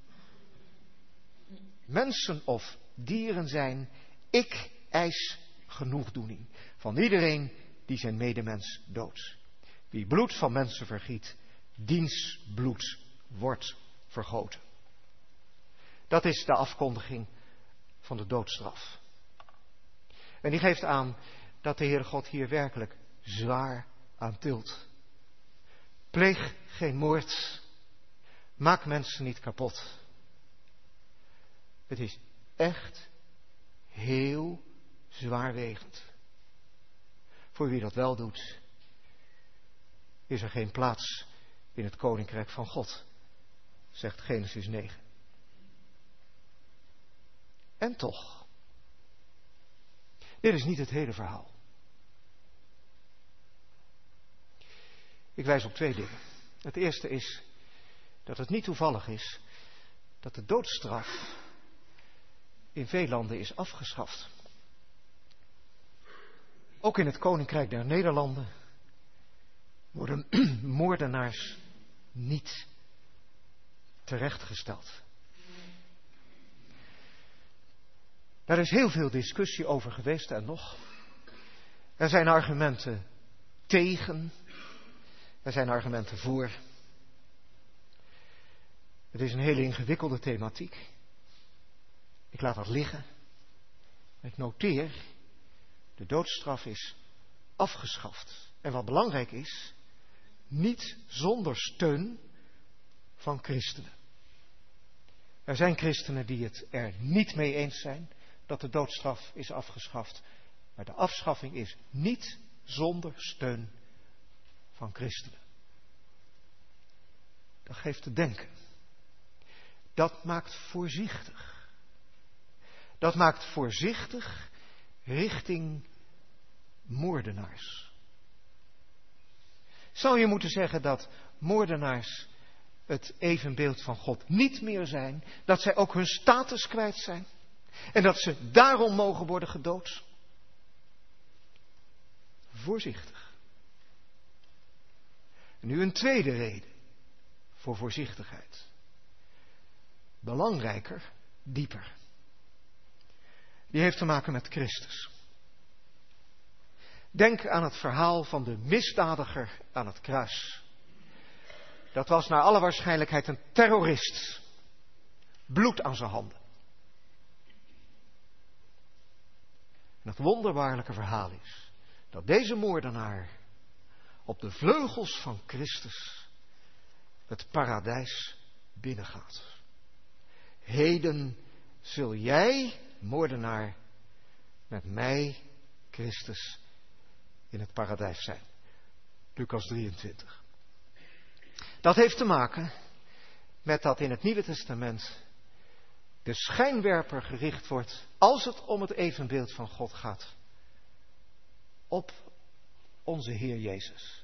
mensen of dieren zijn, ik eis genoegdoening van iedereen die zijn medemens doodt. Wie bloed van mensen vergiet, diens bloed wordt vergoten. Dat is de afkondiging van de doodstraf. En die geeft aan dat de Heere God hier werkelijk zwaar aan tilt. Pleeg geen moord. Maak mensen niet kapot. Het is echt heel zwaarwegend. Voor wie dat wel doet, is er geen plaats in het koninkrijk van God, zegt Genesis 9. En toch, dit is niet het hele verhaal. Ik wijs op 2 dingen. Het eerste is dat het niet toevallig is dat de doodstraf in veel landen is afgeschaft. Ook in het Koninkrijk der Nederlanden worden moordenaars niet terechtgesteld. Daar is heel veel discussie over geweest en nog. Er zijn argumenten tegen. Er zijn argumenten voor. Het is een hele ingewikkelde thematiek. Ik laat dat liggen. Ik noteer, de doodstraf is afgeschaft. En wat belangrijk is, niet zonder steun van christenen. Er zijn christenen die het er niet mee eens zijn dat de doodstraf is afgeschaft. Maar de afschaffing is niet zonder steun van christenen. Dat geeft te denken. Dat maakt voorzichtig. Dat maakt voorzichtig richting moordenaars. Zou je moeten zeggen dat moordenaars het evenbeeld van God niet meer zijn, dat zij ook hun status kwijt zijn en dat ze daarom mogen worden gedood? Voorzichtig. En nu een tweede reden voor voorzichtigheid. Belangrijker, dieper. Die heeft te maken met Christus. Denk aan het verhaal van de misdadiger aan het kruis. Dat was naar alle waarschijnlijkheid een terrorist. Bloed aan zijn handen. En het wonderbaarlijke verhaal is dat deze moordenaar op de vleugels van Christus het paradijs binnengaat. Heden zul jij, moordenaar, met mij, Christus, in het paradijs zijn. Lucas 23. Dat heeft te maken met dat in het Nieuwe Testament de schijnwerper gericht wordt, als het om het evenbeeld van God gaat, op onze Heer Jezus.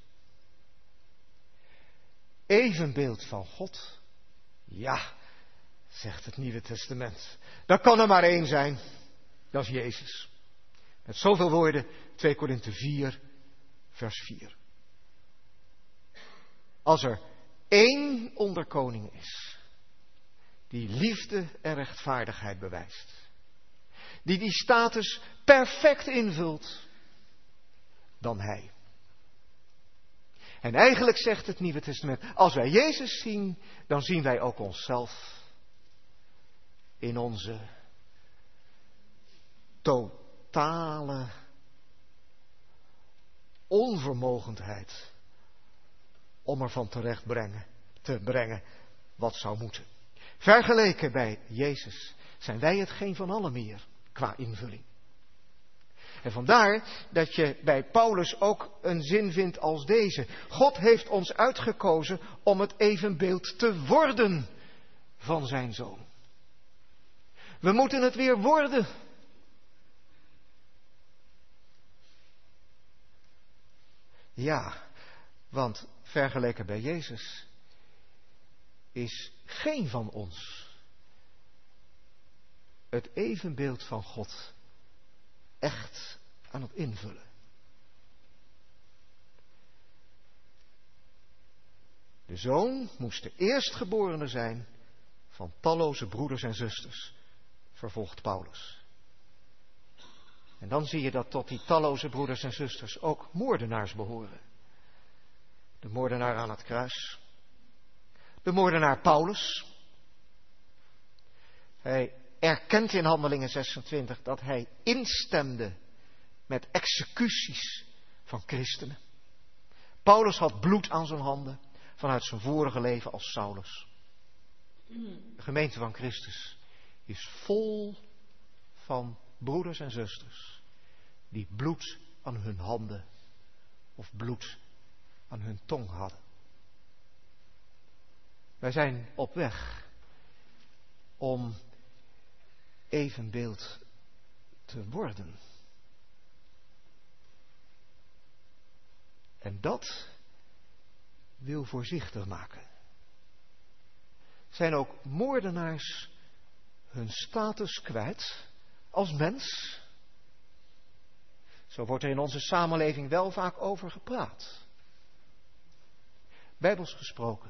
Evenbeeld van God? Ja, zegt het Nieuwe Testament. Dat kan er maar één zijn. Dat is Jezus. Met zoveel woorden, 2 Korinthe 4, vers 4. Als er één onder koningen is, die liefde en rechtvaardigheid bewijst, die status perfect invult, dan hij. En eigenlijk zegt het Nieuwe Testament, als wij Jezus zien, dan zien wij ook onszelf in onze totale onvermogendheid om ervan te brengen wat zou moeten. Vergeleken bij Jezus zijn wij het geen van allen meer qua invulling. En vandaar dat je bij Paulus ook een zin vindt als deze. God heeft ons uitgekozen om het evenbeeld te worden van zijn Zoon. We moeten het weer worden. Ja, want vergeleken bij Jezus is geen van ons het evenbeeld van God echt aan het invullen. zoon moest de eerstgeborene zijn van talloze broeders en zusters, vervolgt Paulus. En dan zie je dat tot die talloze broeders en zusters ook moordenaars behoren. De moordenaar aan het kruis. De moordenaar Paulus. Hij erkent in Handelingen 26 dat hij instemde met executies van christenen. Paulus had bloed aan zijn handen vanuit zijn vorige leven als Saulus. De gemeente van Christus is vol van broeders en zusters die bloed aan hun handen of bloed aan hun tong hadden. Wij zijn op weg om evenbeeld te worden. En dat wil voorzichtig maken. Zijn ook moordenaars hun status kwijt als mens? Zo wordt er in onze samenleving wel vaak over gepraat. Bijbels gesproken.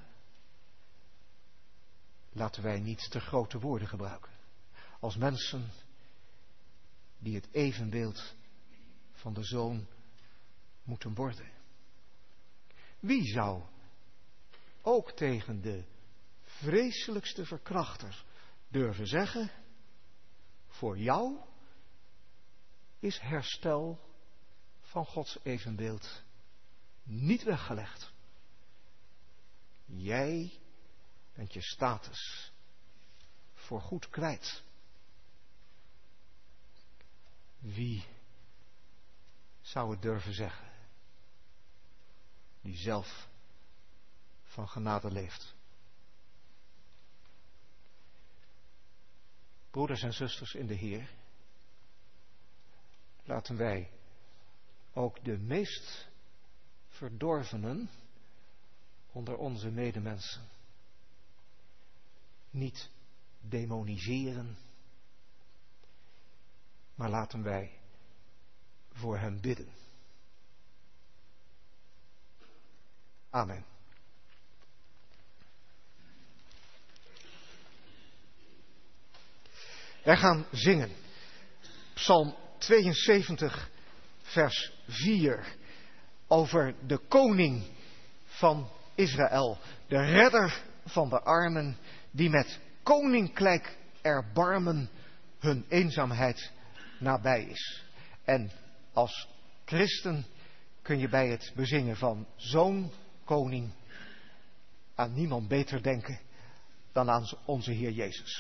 Laten wij niet te grote woorden gebruiken. Als mensen die het evenbeeld van de Zoon moeten worden. Wie zou ook tegen de vreselijkste verkrachter durven zeggen: voor jou is herstel van Gods evenbeeld niet weggelegd. Jij bent je status voorgoed kwijt. Wie zou het durven zeggen? Die zelf van genade leeft. Broeders en zusters in de Heer, laten wij ook de meest verdorvenen onder onze medemensen niet demoniseren, maar laten wij voor hen bidden. Amen. Wij gaan zingen. Psalm 72, vers 4. Over de koning van Israël. De redder van de armen. Die met koninklijk erbarmen hun eenzaamheid nabij is. En als christen kun je bij het bezingen van zo'n koning aan niemand beter denken dan aan onze Heer Jezus.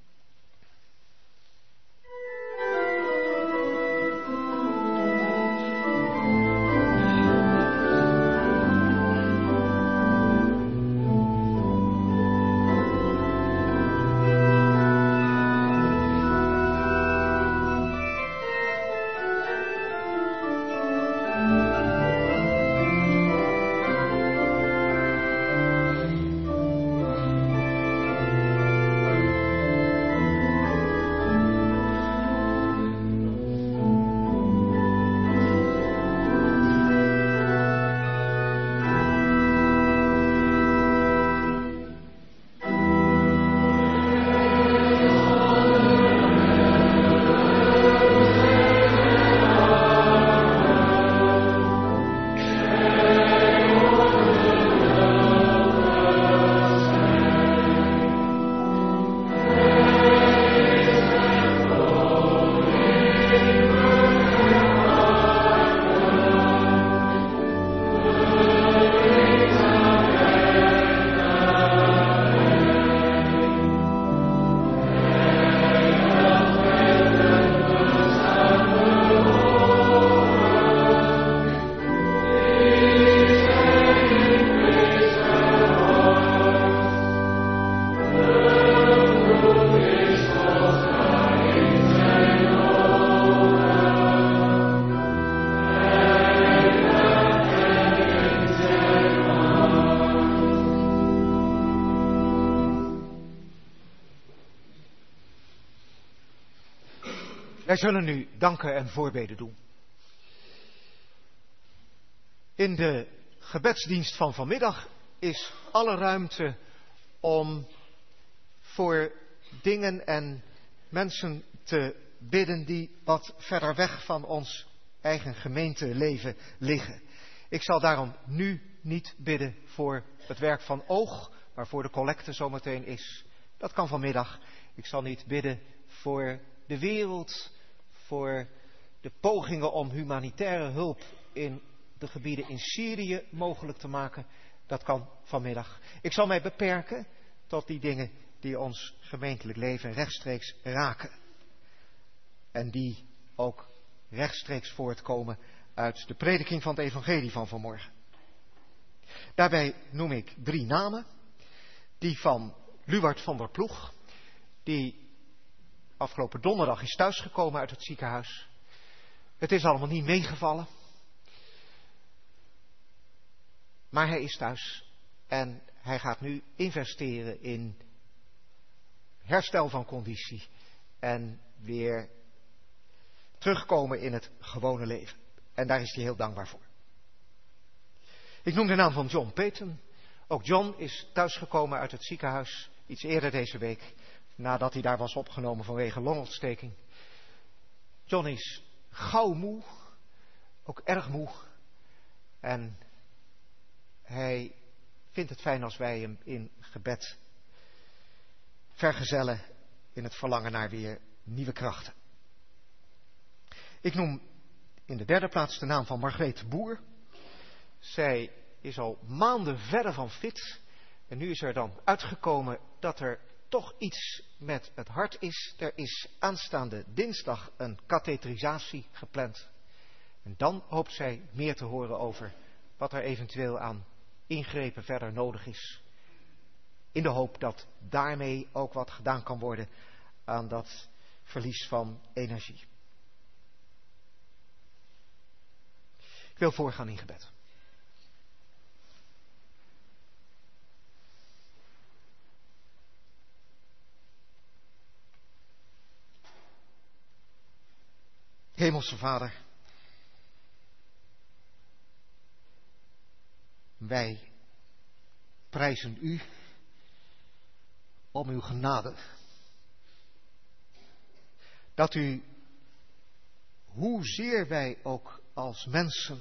Wij zullen nu danken en voorbeden doen. In de gebedsdienst van vanmiddag is alle ruimte om voor dingen en mensen te bidden die wat verder weg van ons eigen gemeenteleven liggen. Ik zal daarom nu niet bidden voor het werk van Oog, waarvoor de collecte zometeen is. Dat kan vanmiddag. Ik zal niet bidden voor de wereld, voor de pogingen om humanitaire hulp in de gebieden in Syrië mogelijk te maken. Dat kan vanmiddag. Ik zal mij beperken tot die dingen die ons gemeentelijk leven rechtstreeks raken. En die ook rechtstreeks voortkomen uit de prediking van het evangelie van vanmorgen. Daarbij noem ik 3 namen. Die van Luward van der Ploeg, die afgelopen donderdag is thuisgekomen uit het ziekenhuis. Het is allemaal niet meegevallen. Maar hij is thuis en hij gaat nu investeren in herstel van conditie en weer terugkomen in het gewone leven. En daar is hij heel dankbaar voor. Ik noem de naam van John Peyton. Ook John is thuisgekomen uit het ziekenhuis iets eerder deze week, nadat hij daar was opgenomen vanwege longontsteking. John is gauw moe, ook erg moe. En hij vindt het fijn als wij hem in gebed vergezellen in het verlangen naar weer nieuwe krachten. Ik noem in de derde plaats de naam van Margreet Boer. Zij is al maanden verder van fit. En nu is er dan uitgekomen dat er toch iets met het hart is. Er is aanstaande dinsdag een katheterisatie gepland. En dan hoopt zij meer te horen over wat er eventueel aan ingrepen verder nodig is. In de hoop dat daarmee ook wat gedaan kan worden aan dat verlies van energie. Ik wil voorgaan in gebed. Hemelse Vader, wij prijzen u om uw genade. Dat u, hoezeer wij ook als mensen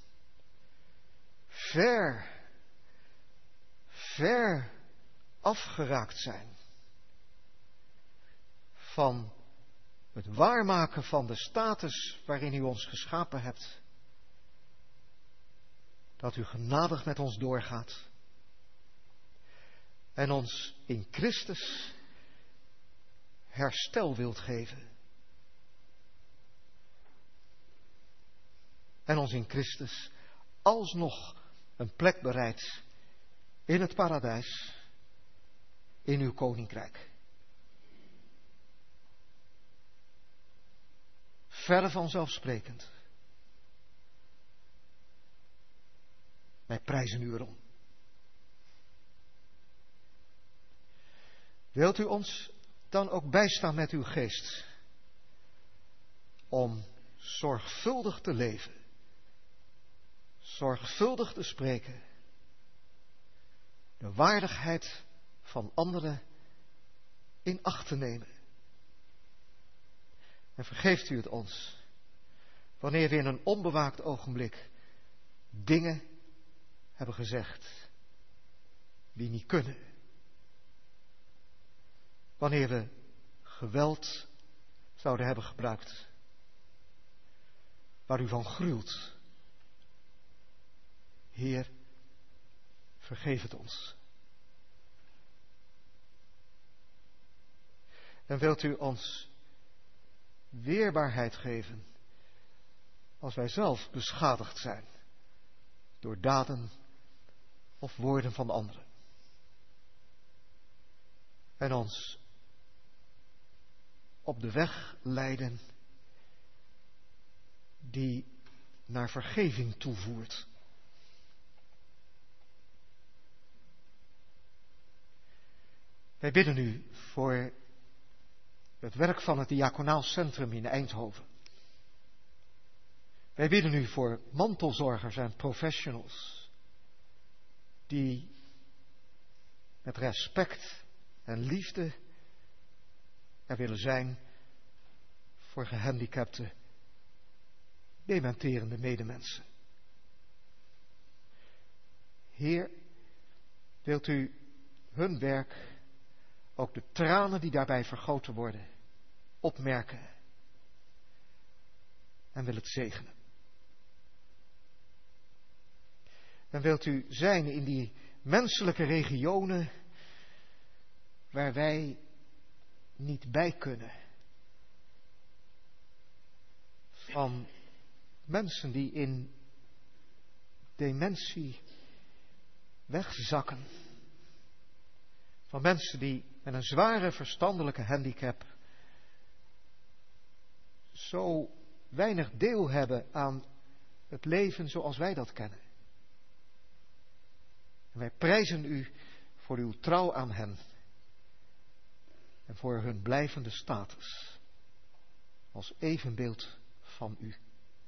ver afgeraakt zijn van het waarmaken van de status waarin u ons geschapen hebt, dat u genadig met ons doorgaat en ons in Christus herstel wilt geven. En ons in Christus alsnog een plek bereidt in het paradijs, in uw koninkrijk. Verre vanzelfsprekend. Wij prijzen u erom. Wilt u ons dan ook bijstaan met uw geest om zorgvuldig te leven, zorgvuldig te spreken, de waardigheid van anderen in acht te nemen. En vergeeft u het ons, wanneer we in een onbewaakt ogenblik dingen hebben gezegd die niet kunnen. Wanneer we geweld zouden hebben gebruikt, waar u van gruwt. Heer, vergeef het ons. En wilt u ons weerbaarheid geven als wij zelf beschadigd zijn door daden of woorden van anderen. En ons op de weg leiden die naar vergeving toevoert. Wij bidden u voor het werk van het diaconaal centrum in Eindhoven. Wij bidden u voor mantelzorgers en professionals die met respect en liefde er willen zijn voor gehandicapte, dementerende medemensen. Heer, wilt u hun werk, ook de tranen die daarbij vergoten worden, opmerken en wil het zegenen. En wilt u zijn in die menselijke regionen waar wij niet bij kunnen. Van mensen die in dementie wegzakken. Van mensen die met een zware verstandelijke handicap zo weinig deel hebben aan het leven zoals wij dat kennen. En wij prijzen u voor uw trouw aan hen en voor hun blijvende status als evenbeeld van u.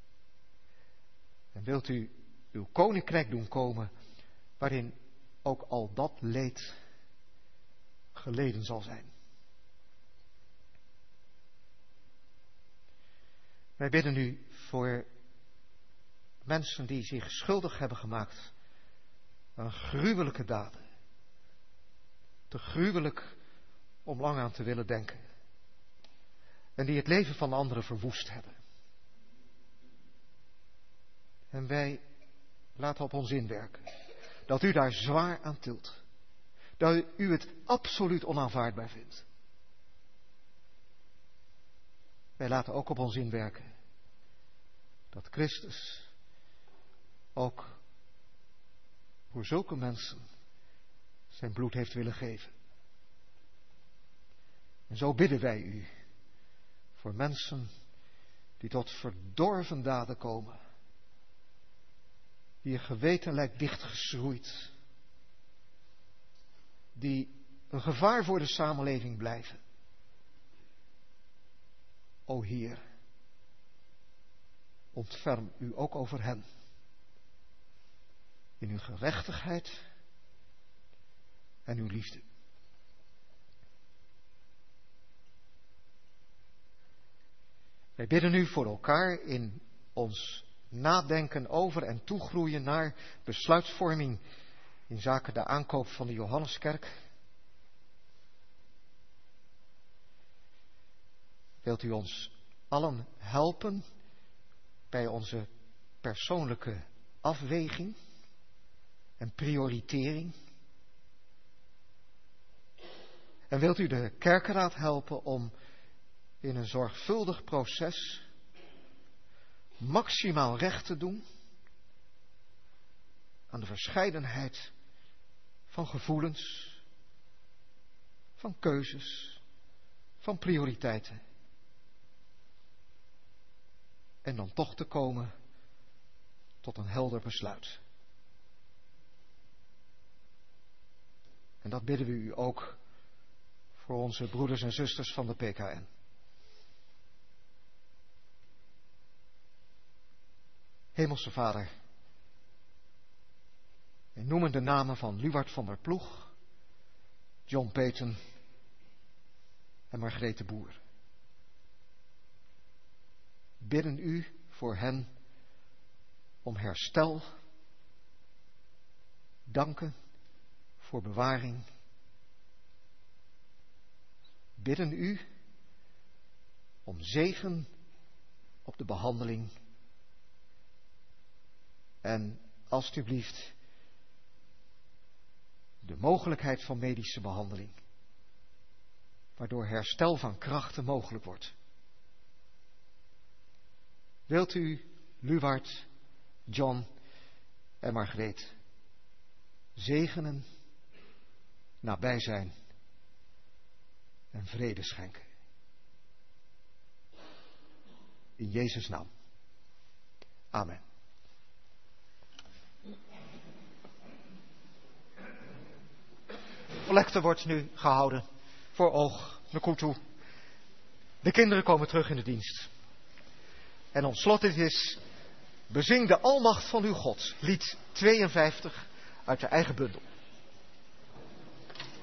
En wilt u uw koninkrijk doen komen waarin ook al dat leed geleden zal zijn. Wij bidden u voor mensen die zich schuldig hebben gemaakt aan gruwelijke daden. Te gruwelijk om lang aan te willen denken. En die het leven van anderen verwoest hebben. En wij laten op ons inwerken dat u daar zwaar aan tilt. Dat u het absoluut onaanvaardbaar vindt. Wij laten ook op ons inwerken dat Christus ook voor zulke mensen zijn bloed heeft willen geven. En zo bidden wij u voor mensen die tot verdorven daden komen. Die je geweten lijkt dichtgeschroeid. Die een gevaar voor de samenleving blijven. O Heer, ontferm u ook over hen. In uw gerechtigheid en uw liefde. Wij bidden u voor elkaar in ons nadenken over en toegroeien naar besluitvorming in zaken de aankoop van de Johanneskerk. Wilt u ons allen helpen bij onze persoonlijke afweging en prioritering? En wilt u de kerkenraad helpen om in een zorgvuldig proces maximaal recht te doen aan de verscheidenheid van gevoelens, van keuzes, van prioriteiten. En dan toch te komen tot een helder besluit. En dat bidden we u ook voor onze broeders en zusters van de PKN. Hemelse Vader, wij noemen de namen van Luward van der Ploeg, John Peyton en Margrethe Boer. Bidden u voor hen om herstel, danken voor bewaring. Bidden u om zegen op de behandeling. En alstublieft de mogelijkheid van medische behandeling, waardoor herstel van krachten mogelijk wordt. Wilt u Luward, John en Margreet zegenen, nabij zijn en vrede schenken. In Jezus' naam. Amen. Collecte wordt nu gehouden voor Oog Nkutu. De kinderen komen terug in de dienst. En ons slot is: bezing de almacht van uw God, lied 52 uit de eigen bundel.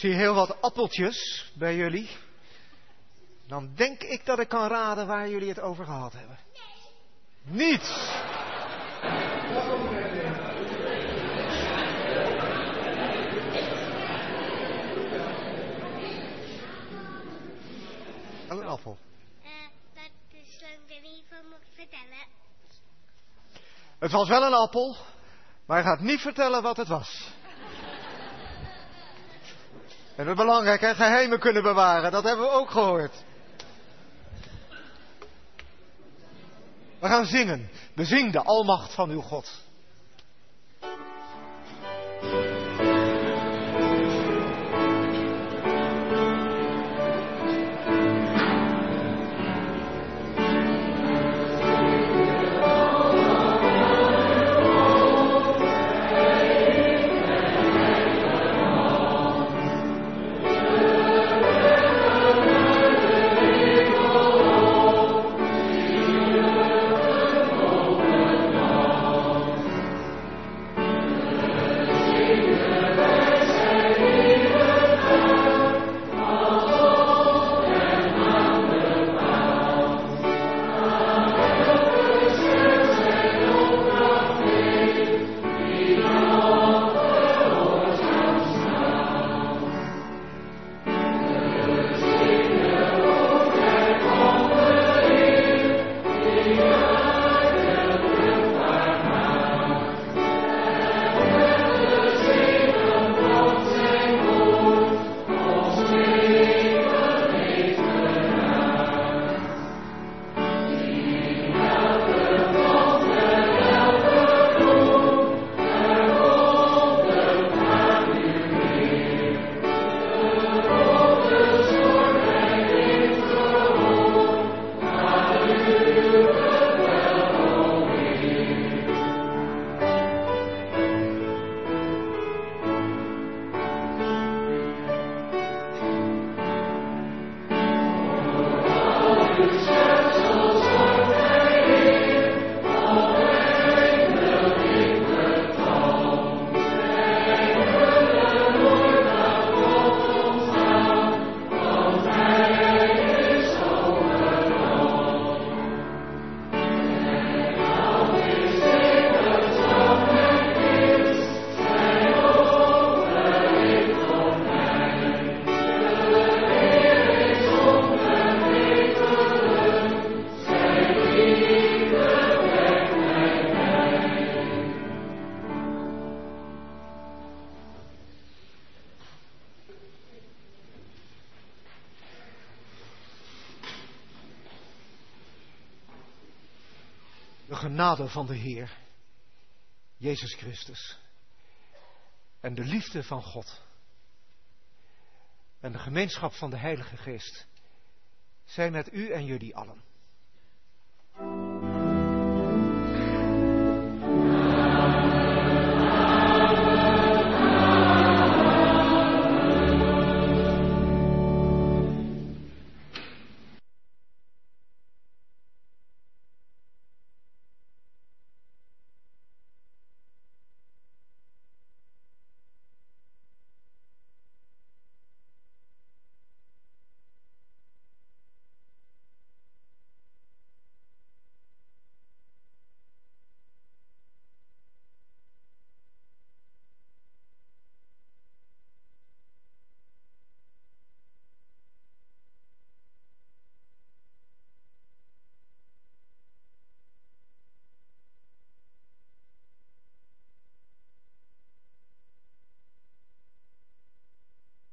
zie heel wat appeltjes bij jullie. Dan denk ik dat ik kan raden waar jullie het over gehad hebben. Nee. Niet! Oh, een appel. Dat de slang er niet van moet vertellen. Het was wel een appel, maar hij gaat niet vertellen wat het was. En het belangrijk, hè, geheimen kunnen bewaren, dat hebben we ook gehoord. We gaan zingen. Bezing de almacht van uw God. De genade van de Heer, Jezus Christus, en de liefde van God en de gemeenschap van de Heilige Geest zijn met u en jullie allen.